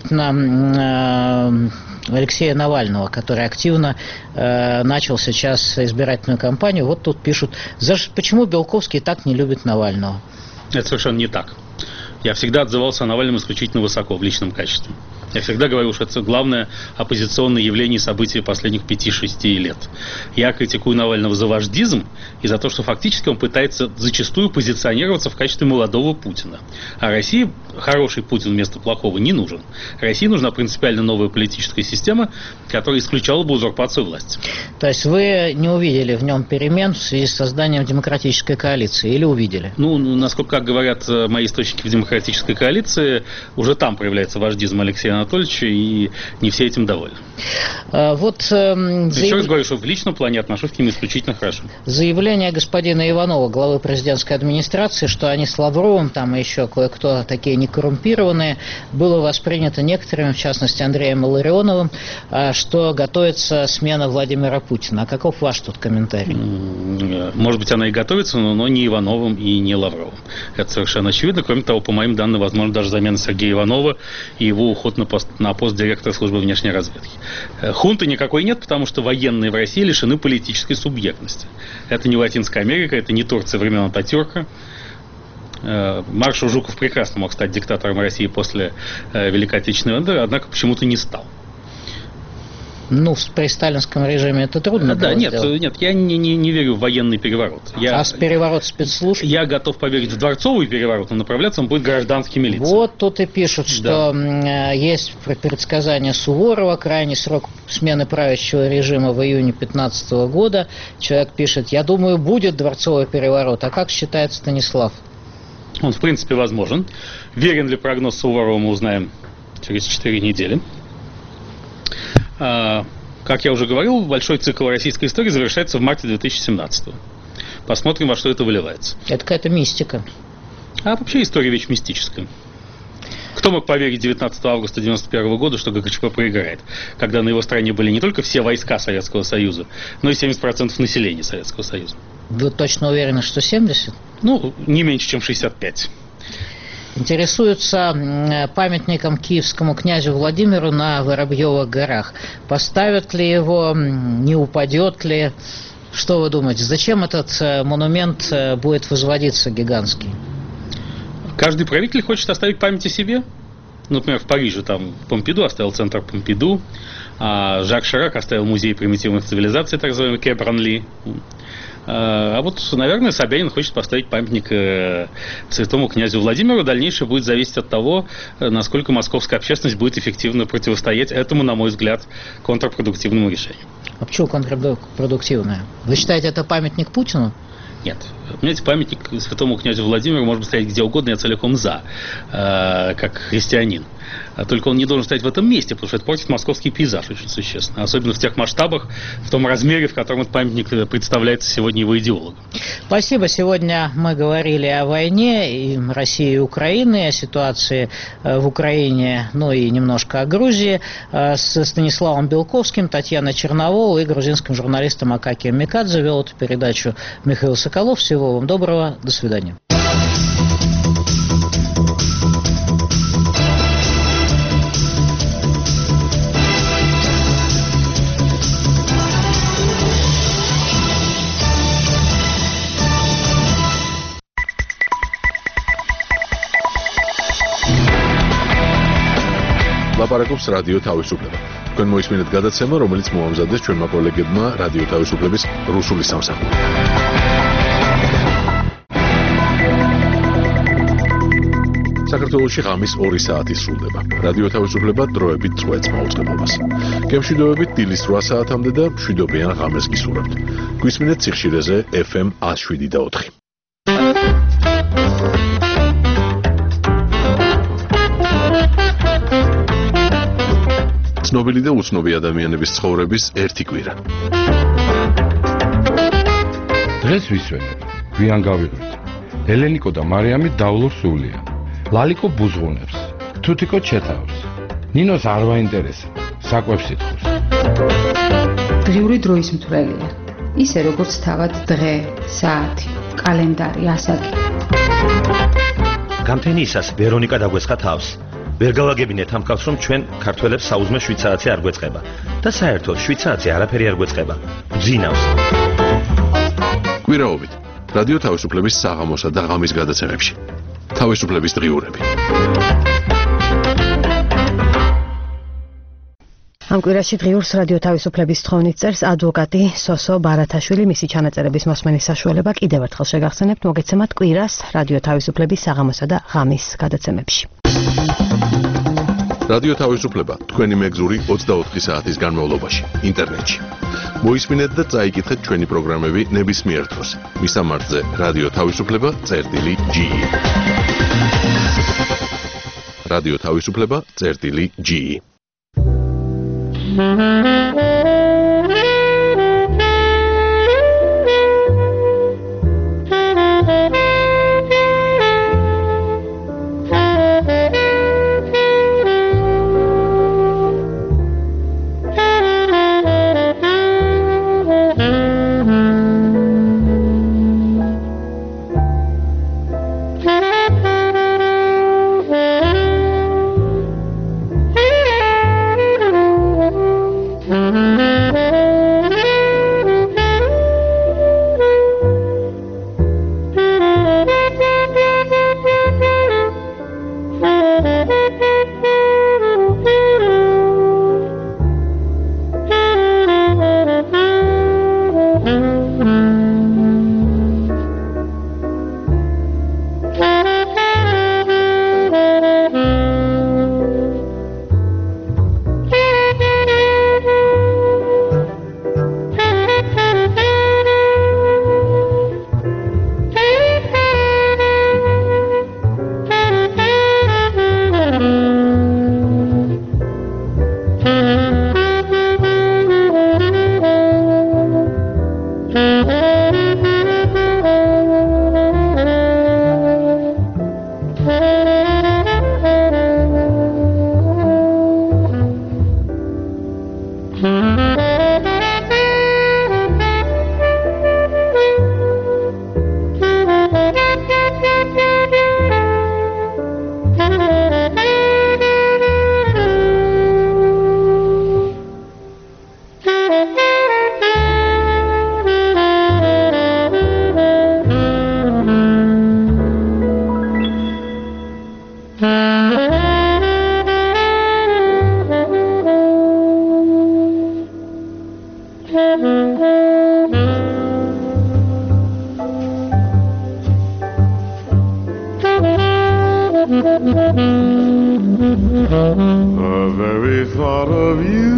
относительно Алексея Навального, который активно э, начал сейчас избирательную кампанию. Вот тут пишут, почему Белковский так не любит Навального? Это совершенно не так. Я всегда отзывался о Навальном исключительно высоко в личном качестве. Я всегда говорил, что это главное оппозиционное явление и событие последних пяти-шести лет. Я критикую Навального за вождизм и за то, что фактически он пытается зачастую позиционироваться в качестве молодого Путина. А России хороший Путин вместо плохого не нужен. России нужна принципиально новая политическая система, которая исключала бы узурпацию власти. То есть вы не увидели в нем перемен в связи с созданием демократической коалиции или увидели? Ну, насколько, как говорят мои источники в демократической коалиции, уже там проявляется вождизм Алексея Анатольевича, и не все этим довольны. А, вот, э, Еще заяв... раз говорю, что в личном плане отношусь к ним исключительно хорошо. Заявление господина Иванова, главы президентской администрации, что они с Лавровым, там еще кое-кто такие некоррумпированные, было воспринято некоторыми, в частности Андреем Илларионовым, что готовится смена Владимира Путина. А каков ваш тут комментарий? Может быть, она и готовится, но, но не Ивановым и не Лавровым. Это совершенно очевидно. Кроме того, по моим данным, возможно даже замена Сергея Иванова и его уход на пост, на пост директора службы внешней разведки. Хунты никакой нет, потому что военные в России лишены политической субъектности. Это не Латинская Америка, это не Турция времен Ататюрка. Маршал Жуков прекрасно мог стать диктатором России после Великой Отечественной войны, однако почему-то не стал. Ну, при сталинском режиме это трудно да, было нет, сделать. нет, я не, не, не верю в военный переворот. Я, а с переворот спецслужб? Я готов поверить в дворцовый переворот, но направляться он будет гражданскими лицами. Вот тут и пишут, что да. есть предсказание Суворова, крайний срок смены правящего режима в июне две тысячи пятнадцатого года. Человек пишет, я думаю, будет дворцовый переворот. А как считает Станислав? Он, в принципе, возможен. Верен ли прогноз Суворова, мы узнаем через четыре недели. Как я уже говорил, большой цикл российской истории завершается в марте две тысячи семнадцатого. Посмотрим, во что это выливается. Это какая-то мистика. А вообще история вещь мистическая. Кто мог поверить девятнадцатого августа девяносто первого года, что ГКЧП проиграет, когда на его стороне были не только все войска Советского Союза, но и семьдесят процентов населения Советского Союза? Вы точно уверены, что семьдесят? Ну, не меньше, чем шестьдесят пять. Интересуются памятником киевскому князю Владимиру на Воробьевых горах. Поставят ли его, не упадет ли? Что вы думаете, зачем этот монумент будет возводиться гигантский? Каждый правитель хочет оставить память о себе. Например, в Париже там Помпиду оставил центр Помпиду, а Жак Ширак оставил музей примитивных цивилизаций, так называемый Кэ Бранли. А вот, наверное, Собянин хочет поставить памятник святому князю Владимиру. Дальнейшее будет зависеть от того, насколько московская общественность будет эффективно противостоять этому, на мой взгляд, контрпродуктивному решению. А почему контрпродуктивное? Вы считаете, это памятник Путину? Нет. Понимаете, памятник святому князю Владимиру может стоять где угодно, я целиком за, э, как христианин. Только он не должен стоять в этом месте, потому что это портит московский пейзаж очень существенно. Особенно в тех масштабах, в том размере, в котором этот памятник представляется сегодня его идеологам. Спасибо. Сегодня мы говорили о войне и России и Украины, о ситуации в Украине, ну и немножко о Грузии, с Станиславом Белковским, Татьяной Черновой и грузинским журналистом Акакием Микадзе. Вел эту передачу Михаил Соколов. Всего вам доброго. До свидания. ლაპარაკობს რადიო თავისუფლება. თქვენ მოისმინეთ გადაცემა, რომელიც მოამზადეს ჩვენმა კოლეგებმა რადიო თავისუფლების რუსული სამსახური. საქართველოში ღამის ორი საათი სრულდება. რადიო თავისუფლება დროებით წვეთს მაუწყებლობას. გემშვიდობებით დილის რვა საათამდე და მშვიდობიან ღამეს გისურვებთ. გვისმინეთ სიხშირეზე ეფ ემ ნული შვიდი და ოთხი. ცნობილი და უცნობი ადამიანების ცხოვრების ერთი კვირა. დღეს ვისვენებ, გვიან გავიღოთ. ელენიკო და მარიამი დავლობს სულია. ლალიკო ბუზღუნებს, თუთიკო ჩეთავს. ნინოს არ ვაინტერესებს, საკვებს ითხოვს. დღიური დროის მთვრელია. ისე როგორც თავად დღე, საათი, კალენდარი, ასაკი. გამთენიისას ვერონიკა დაგვესხა თავს. ვერ გავაგებინეთ ამ ხალხს, რომ ჩვენ ქართველებს საუზმე შვიცარაცი არ გვეწყება და საერთოდ შვიცარაცი არაფერი არ გვეწყება. გძინავს. კვირაობით რადიო თავისუფლების საღამოსა და ღამის გადაცემებში. თავისუფლების დღიურები. ამ კვირაში დღიურს რადიო თავისუფლების თხოვნით წერს ადვოკატი სოსო ბარათაშვილი. მისი ჩანაწერების მოსმენის საშუალება კიდევ ერთხელ შეგახსენებთ, მოგეცემათ კვირას რადიო თავისუფლების საღამოსა და ღამის გადაცემებში. რადიო თავისუფლება თქვენი მეგზური ოცდაოთხი საათის განმავლობაში ინტერნეტში. მოისმინეთ და წაიკითხეთ ჩვენი პროგრამები ნებისმიერ დროს. მისამართზე რადიო თავისუფლება წერტილი ჯი ი. რადიო თავისუფლება წერტილი ჯი ი. The very thought of you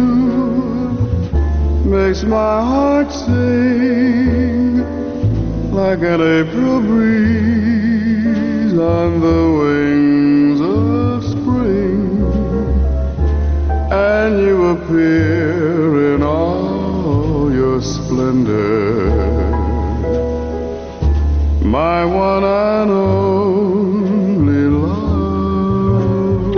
makes my heart sing like an April breeze on the wings of spring, and you appear in all your splendor, my one and only love.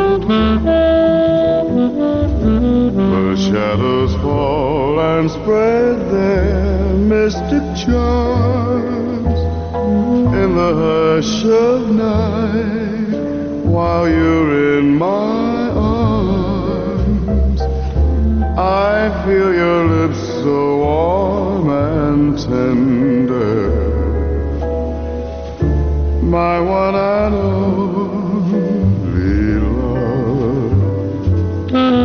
The shadows fall and spread their mystic charms in the hush of night while you're in my arms. I feel your lips so warm and tender, my one and only love.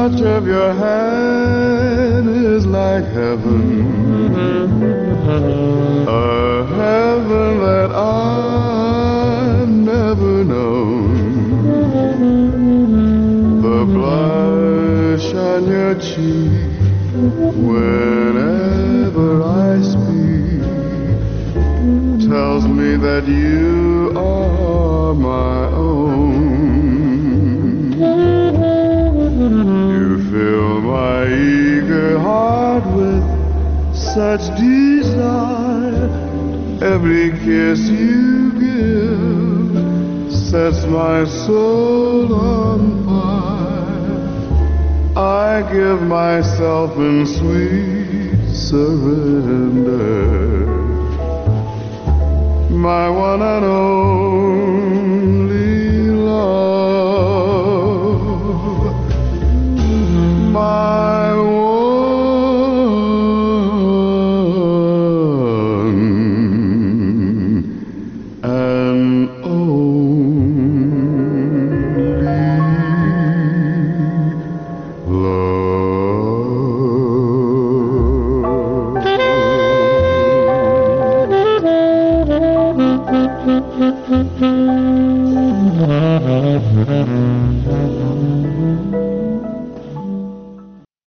touch of your hand is like heaven, a heaven that I've never known. The blush on your cheek whenever I speak tells me that you are my own. You fill my eager heart with such desire. Every kiss you give sets my soul on fire. I give myself in sweet surrender. My one and only